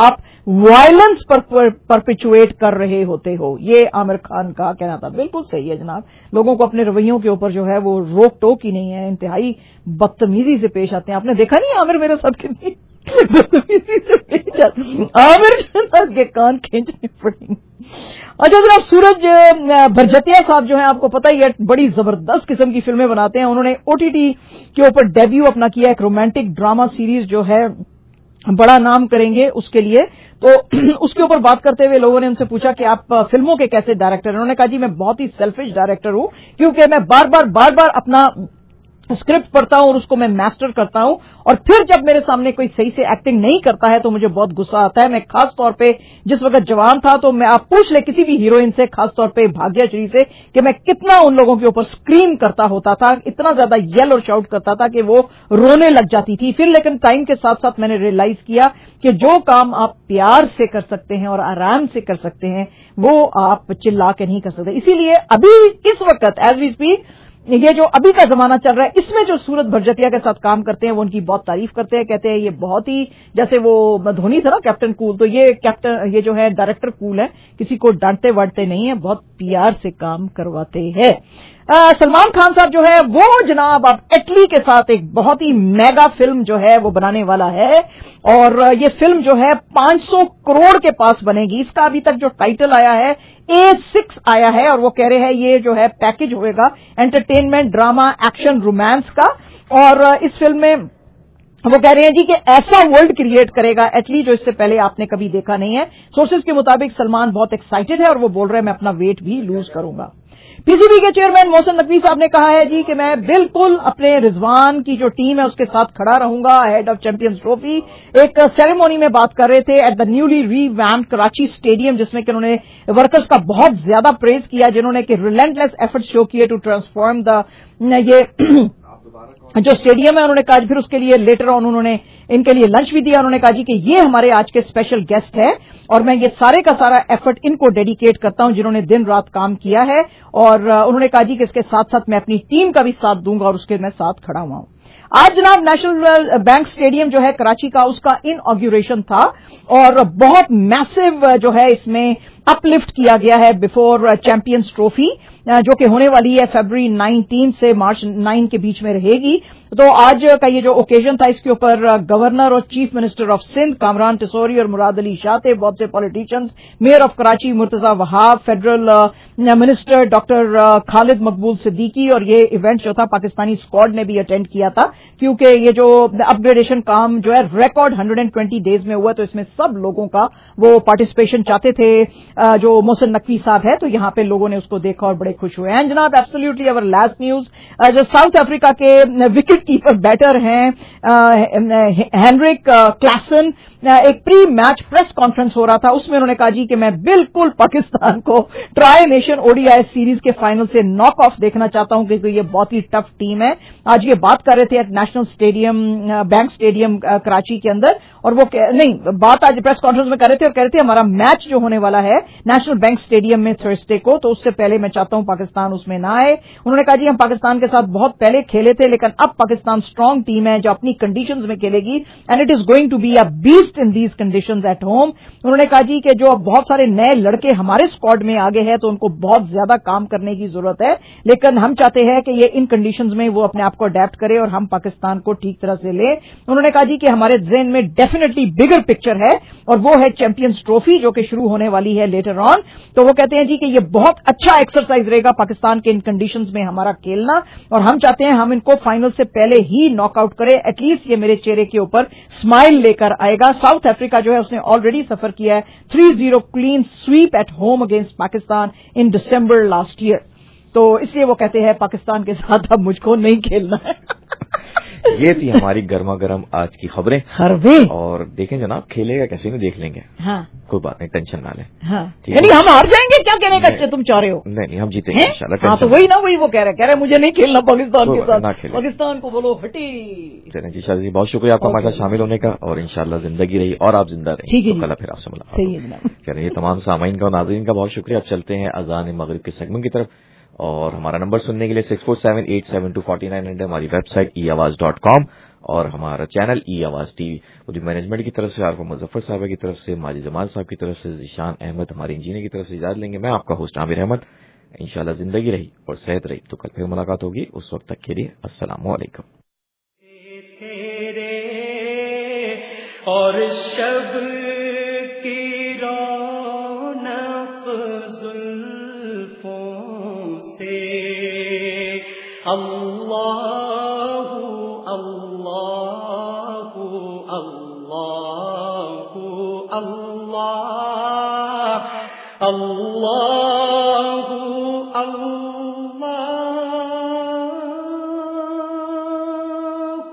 वायलेंस परपिचुएट कर रहे होते हो। ये आमिर खान का कहना था। बिल्कुल सही है जनाब, लोगों को अपने रवैयों के ऊपर जो है वो रोक टोक ही नहीं है, इंतहाई बदतमीजी से पेश आते हैं। आपने देखा नहीं आमिर मेरे साथ कितनी बदतमीजी से पेश आते हैं, आमिर जनाब के कान खींचने पड़ेंगे। अच्छा जनाब, सूरज भरजतिया साहब जो है आपको पता ही है बड़ी जबरदस्त किस्म की फिल्में बनाते हैं। उन्होंने ओटीटी के ऊपर डेब्यू अपना किया, एक रोमांटिक ड्रामा सीरीज जो है बड़ा नाम करेंगे उसके लिए। तो उसके ऊपर बात करते हुए लोगों ने उनसे पूछा कि आप फिल्मों के कैसे डायरेक्टर हैं। उन्होंने कहा जी मैं बहुत ही सेल्फिश डायरेक्टर हूं, क्योंकि मैं बार बार बार बार अपना स्क्रिप्ट पढ़ता हूं और उसको मैं मास्टर करता हूं, और फिर जब मेरे सामने कोई सही से एक्टिंग नहीं करता है तो मुझे बहुत गुस्सा आता है। मैं खास तौर पे जिस वक्त जवान था, तो मैं आप पूछ ले किसी भी हीरोइन से, खास तौर पे भाग्यश्री से, कि मैं कितना उन लोगों के ऊपर स्क्रीम करता होता था, इतना ज्यादा येल और शाउट करता था कि वो रोने लग जाती थी। फिर लेकिन टाइम के साथ साथ मैंने रियलाइज किया कि जो काम आप प्यार से कर सकते हैं और आराम से कर सकते हैं वो आप चिल्ला के नहीं कर सकते। इसीलिए अभी इस वक्त एज वी स्पीक, ये जो अभी का जमाना चल रहा है, इसमें जो सूरज भरजतिया के साथ काम करते हैं वो उनकी बहुत तारीफ करते हैं। कहते हैं ये बहुत ही, जैसे वो धोनी था ना कैप्टन कूल, तो ये कैप्टन ये जो है डायरेक्टर कूल है, किसी को डांटते वाटते नहीं है, बहुत प्यार से काम करवाते हैं। सलमान खान साहब जो है वो जनाब अब इटली के साथ एक बहुत ही मेगा फिल्म जो है वो बनाने वाला है, और ये फिल्म जो है पांच सौ करोड़ के पास बनेगी। इसका अभी तक जो टाइटल आया है ए सिक्स आया है, और वो कह रहे हैं ये जो है पैकेज होएगा एंटरटेनमेंट, ड्रामा, एक्शन, रोमांस का। और इस फिल्म में वो कह रहे हैं जी कि ऐसा वर्ल्ड क्रिएट करेगा इटली जो इससे पहले आपने कभी देखा नहीं है। सोर्सेज के मुताबिक सलमान बहुत एक्साइटेड है और वो बोल रहे हैं मैं अपना वेट भी लूज करूंगा। पीसीबी के चेयरमैन मोहसिन नकवी साहब ने कहा है जी कि मैं बिल्कुल अपने रिजवान की जो टीम है उसके साथ खड़ा रहूंगा हेड ऑफ चैंपियंस ट्रॉफी। एक सेरेमोनी में बात कर रहे थे at the newly revamped Karachi stadium, जिसमें कि उन्होंने वर्कर्स का बहुत ज्यादा प्रेज किया, जिन्होंने कि रिलेंटलेस एफर्ट शो किए टू ट्रांसफॉर्म द ये जो स्टेडियम है। उन्होंने कहा फिर उसके लिए लेटर ऑन उन्होंने इनके लिए लंच भी दिया। उन्होंने कहा जी कि ये हमारे आज के स्पेशल गेस्ट है और मैं ये सारे का सारा एफर्ट इनको डेडिकेट करता हूं जिन्होंने दिन रात काम किया है। और उन्होंने कहा जी कि इसके साथ साथ मैं अपनी टीम का भी साथ दूंगा और उसके मैं साथ खड़ा हुआ हूं। आज जनाब नेशनल बैंक स्टेडियम जो है कराची का, उसका इनऑग्यूरेशन था और बहुत मैसिव जो है इसमें अपलिफ्ट किया गया है बिफोर चैंपियंस ट्रॉफी, जो कि होने वाली है फरवरी नाइनटीन से मार्च नाइन के बीच में रहेगी। तो आज का ये जो ओकेजन था इसके ऊपर गवर्नर और chief minister of Sindh Kamran Tessori और मुराद अली शाह थे, बहुत से politicians, mayor of Karachi Murtaza Wahab, federal minister doctor Khalid Maqbool Siddiqui, और ये इवेंट जो था पाकिस्तानी स्क्वाड ने भी अटेंड किया था, क्योंकि ये जो अपग्रेडेशन काम जो है record one hundred twenty days में हुआ, तो इसमें सब लोगों का वो पार्टिसिपेशन चाहते थे जो मोहसिन नकवी साहब है, तो यहां पे लोगों ने उसको देखा और बड़े खुश हुए। एंड जनाब एब्सोल्युटली अवर लास्ट न्यूज, जो साउथ अफ्रीका के विकेट कीपर बैटर हैं हेनरिक क्लासन, एक प्री मैच प्रेस कॉन्फ्रेंस हो रहा था, उसमें उन्होंने कहा जी कि मैं बिल्कुल पाकिस्तान को ट्राई नेशन ओडीआई सीरीज के फाइनल से नॉक ऑफ देखना चाहता हूं क्योंकि ये बहुत ही टफ टीम है। आज ये बात कर रहे थे at national stadium, bank stadium Karachi के अंदर, और वो नहीं बात आज प्रेस कॉन्फ्रेंस में कर रहे थे और कह रहे थे हमारा मैच जो होने वाला है नेशनल बैंक स्टेडियम में थर्सडे को, तो उससे पहले मैं चाहता हूं पाकिस्तान उसमें ना आए। उन्होंने कहा जी हम पाकिस्तान के साथ बहुत पहले खेले थे, लेकिन अब पाकिस्तान स्ट्रांग टीम है जो अपनी कंडीशंस में खेलेगी and it is going to be a beast in these conditions at home. उन्होंने कहा जी कि जो बहुत सारे नए लड़के हमारे स्क्वाड में आगे हैं तो उनको बहुत ज्यादा काम करने की जरूरत है, लेकिन हम चाहते हैं कि ये इन कंडीशंस में वो अपने आप को अडेप्ट करे और हम पाकिस्तान को ठीक तरह से ले। उन्होंने कहा जी कि हमारे ज़हन में डेफिनेटली बिगर पिक्चर है और वो है चैंपियंस ट्रॉफी जो कि शुरू होने वाली है लेटर ऑन। तो वो कहते हैं जी कि ये बहुत अच्छा एक्सरसाइज रहेगा पाकिस्तान के इन कंडीशंस में हमारा खेलना, और हम चाहते हैं हम इनको फाइनल से पहले ही नॉकआउट करें। एटलीस्ट ये मेरे चेहरे के ऊपर स्माइल लेकर आएगा। साउथ अफ्रीका जो है उसने ऑलरेडी सफर किया है three zero clean sweep at home against Pakistan in December last year, तो इसलिए वो कहते हैं पाकिस्तान के साथ अब मुझको नहीं खेलना है। ये थी हमारी गर्मा गर्म आज की खबरें। हरवे और देखें जनाब खेलेगा कैसे नहीं देख लेंगे। हाँ कोई बात नहीं, टेंशन ना लें। हाँ यानी हम हार जाएंगे क्या कहने का तुम चाह रहे हो? नहीं नहीं हम जीतेंगे इंशाल्लाह। हाँ तो वही ना वही वो कह रहे कह रहे मुझे नहीं खेलना पाकिस्तान के साथ, ना खेलें। पाकिस्तान को बोलो हटी। चलें जी शादी जी बहुत शुक्रिया आपका हमारे साथ शामिल होने का, और इंशाल्लाह जिंदगी रही और आप जिंदा रहे। ठीक है, कल फिर आपसे मुलाकात। सही है जनाब। चलिए तमाम सामाइन का और नाज़रीन का बहुत शुक्रिया। अब चलते हैं अजान मगरिब के सेगमेंट की तरफ, और हमारा नंबर सुनने के लिए six four seven eight seven two forty nine hundred, हमारी website e Awaz dot com, اور ہمارا چینل ای آواز ٹی وی پوری مینجمنٹ کی طرف سے، عارفہ مظفر صاحبہ کی طرف سے، ماجد جمال صاحب کی طرف سے، ذیشان احمد ہمارے انجینئر کی طرف سے اجازت لیں گے. میں آپ کا ہوسٹ عامر احمد. انشاءاللہ زندگی رہی اور صحت رہی تو کل پھر ملاقات ہوگی. اس وقت تک کے لیے السلام علیکم. اور شب کی رونق زلفوں سے اللہ اللہ اللہ اللہ اللہ اللہ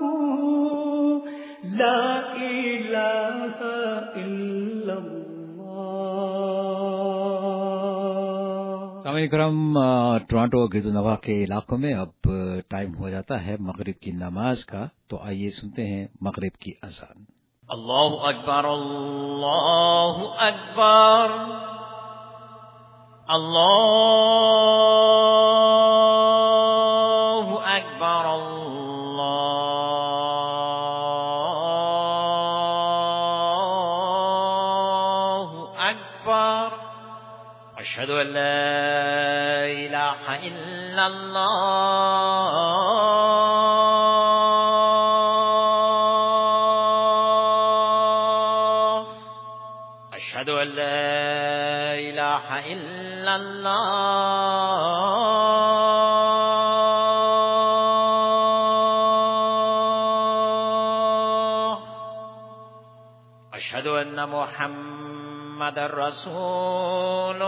لا الہ الا اللہ. سامعین کرام، ٹورانٹو گرد و نواح کے علاقوں میں اب ٹائم ہو جاتا ہے مغرب کی نماز کا، تو آئیے سنتے ہیں مغرب کی اذان. اللہ اکبر اللہ اکبر اللہ اکبر اللہ اکبر اشہد ان لا الہ الا اللہ اشہد ان لا الہ الا اللہ اشہد ان محمد رسول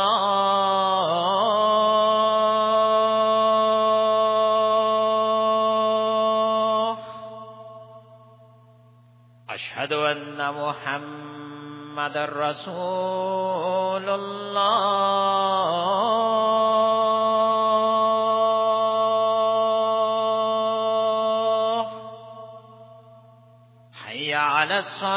اللہ اشہد ان محمد رسول اللہ حی علی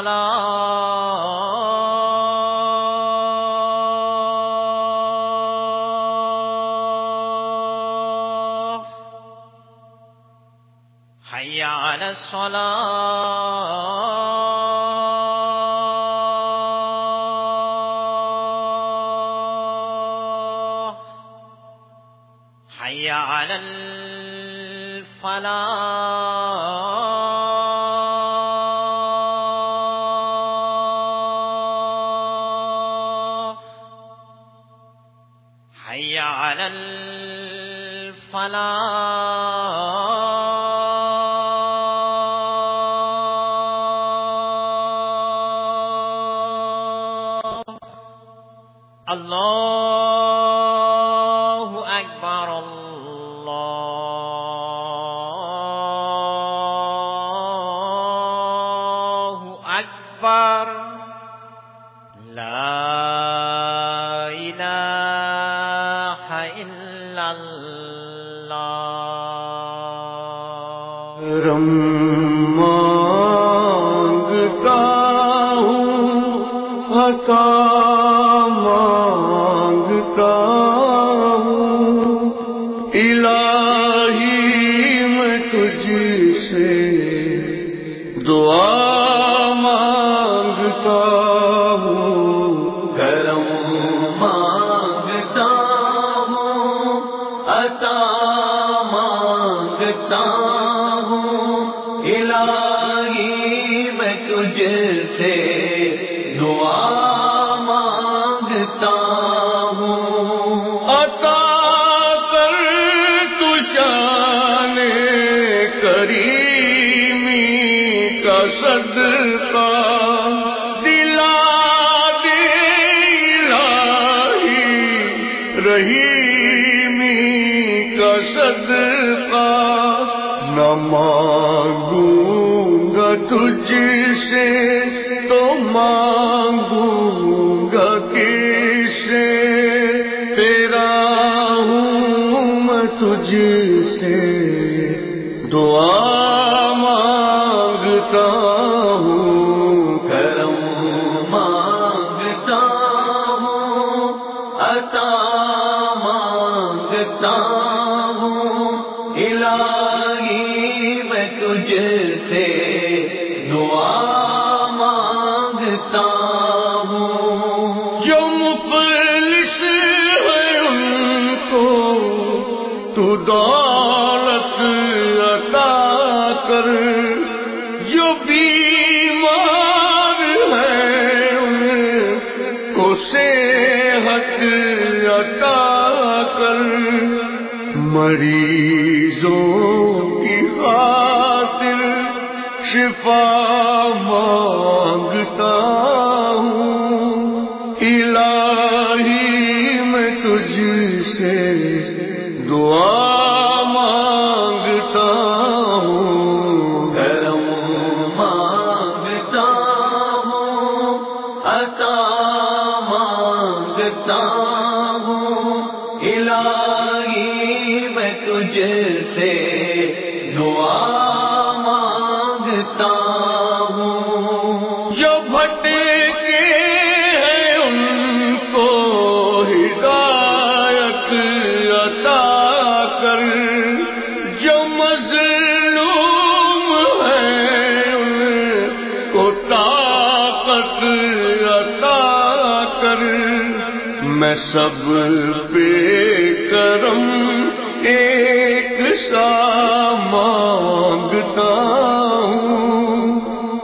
الصلاة حی علی الصلاة حی علی الفلاح حی علی الفلاح. اللہ اکبر اللہ اکبر لا الہ الا اللہ. رم مانگتا ہوں عطا مانگتا ہوں الہی میں تجھ سے دعا مانگتا ہوں کرم مانگتا ہوں عطا مانگتا ہوں الہی میں تجھ سے دعا مانگتا ہوں عطا کر تو شان کریمی کا صدقہ دلا دے الہی رحیمی کا صدقہ. نہ مانگوں گا تجھ سے تو مانگوں گا کس سے تیرا ہوں میں تجھ سے دعا مانگتا ہوں کرم مانگتا ہوں عطا مانگتا ہوں الہی میں تجھ سے دولت عطا کر، جو بیمار ہیں ان کو صحت عطا کر، مریضوں کی خاطر شفا مانگتا ہوں، الہی میں تجھ سے دعا مانگتا ہوں، کرم مانگتا ہوں، عطا مانگتا ہوں، الہی میں تجھ سے دعا مانگتا ہوں، جو بھٹکے ہیں ان کو ہدایت عطا کر، جو مظلوم ہیں ان کو طاقت عطا کر، میں سب پہ کرم ایک سا مانگتا ہوں،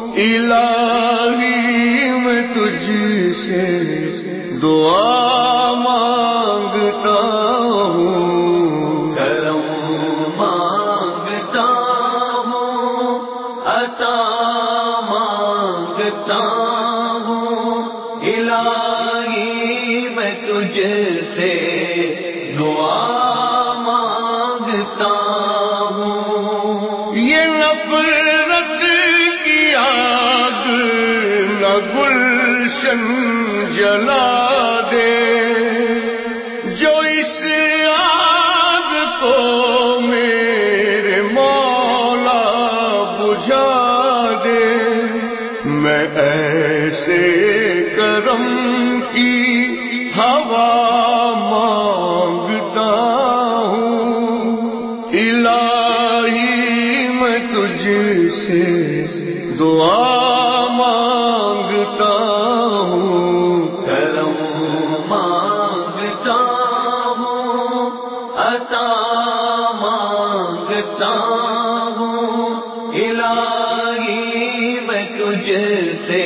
الہی میں تجھ سے دعا مانگتا ہوں، کرم مانگتا ہوں، عطا مانگتا ہوں، الہی میں تجھ سے دعا مانگتا ہوں، یہ نفرت کی آگ نہ گلشن جلا دے، جو اس آگ کو میرے مولا بجھا دے، میں ایسے کرم کی ہوا مانگتا ہوں، الہی میں تجھ سے دعا مانگتا ہوں، کرم مانگتا ہوں، عطا مانگتا ہوں، الہی میں تجھ سے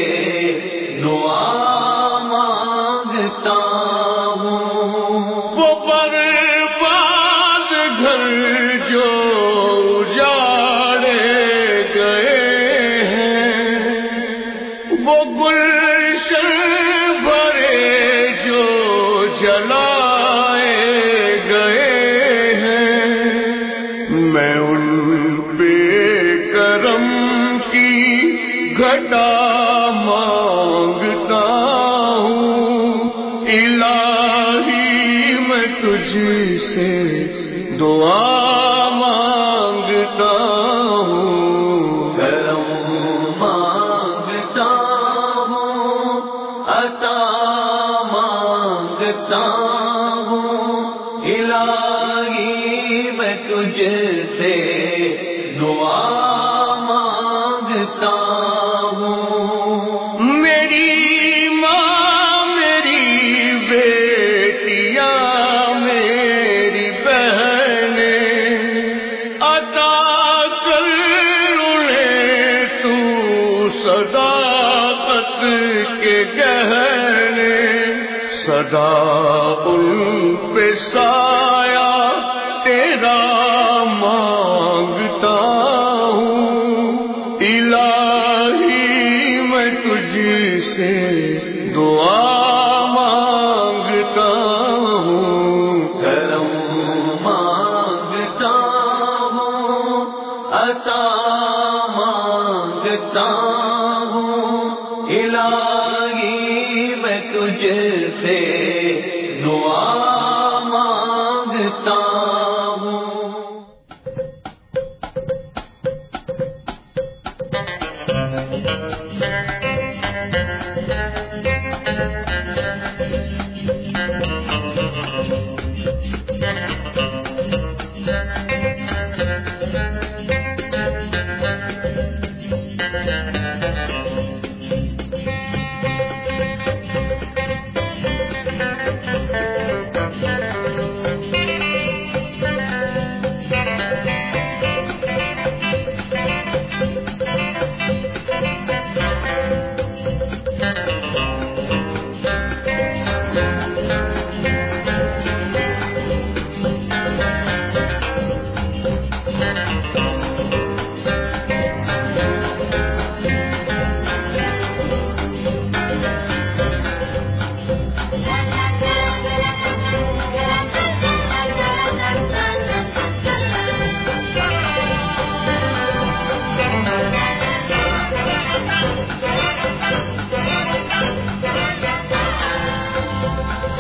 دعا مانگتا ہوں، وہ برباد گھر جو اجاڑے گئے ہیں، وہ گلشن بھرے جو جلائے گئے ہیں، میں ان پہ کرم کی گھٹا مانگتا ہوں، الہی میں تجھ سے دعا مانگتا ہوں، کرم مانگتا ہوں، عطا مانگتا ہوں، الہی میں تجھ سے دعا مانگتا ہوں، میری ماں میری بیٹیاں میری بہنیں، عطا کر انہیں تو صداقت کے گہنے، سدا ان پہ سایہ تیرا مانگتا ہوں، الہی میں تجھ سے دعا مانگتا ہوں، کرم مانگتا ہوں، عطا مانگتا ہوں، الہی میں تجھ سے دعا مانگتا ہوں۔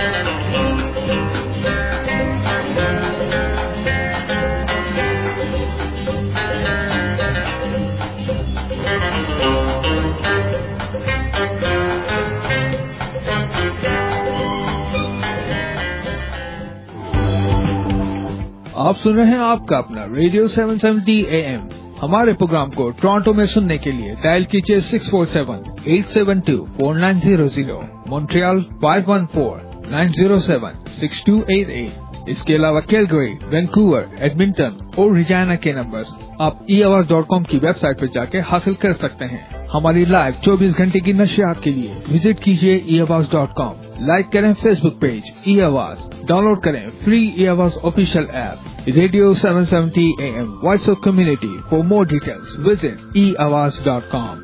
آپ سن رہے ہیں آپ کا اپنا radio seven seventy A M. ہمارے پروگرام کو ٹورانٹو میں سننے کے لیے ڈائل کیجیے six four seven eight seven two four nine zero zero, Montreal five one four nine zero seven six two eight eight. اس کے علاوہ کیلگری، وینکوور، ایڈمنٹن اور ریجائنا کے نمبرز آپ ای آواز ڈاٹ کام کی ویب سائٹ پر جا کے حاصل کر سکتے ہیں. ہماری لائیو چوبیس گھنٹے کی نشریات کے لیے وزٹ کیجیے e Awaz dot com. Like کریں Facebook page e Awaz, download کریں free e Awaz official app radio seven seventy A M voice of community. For more details visit e Awaz dot کام.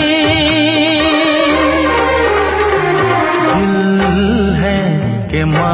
کے ماں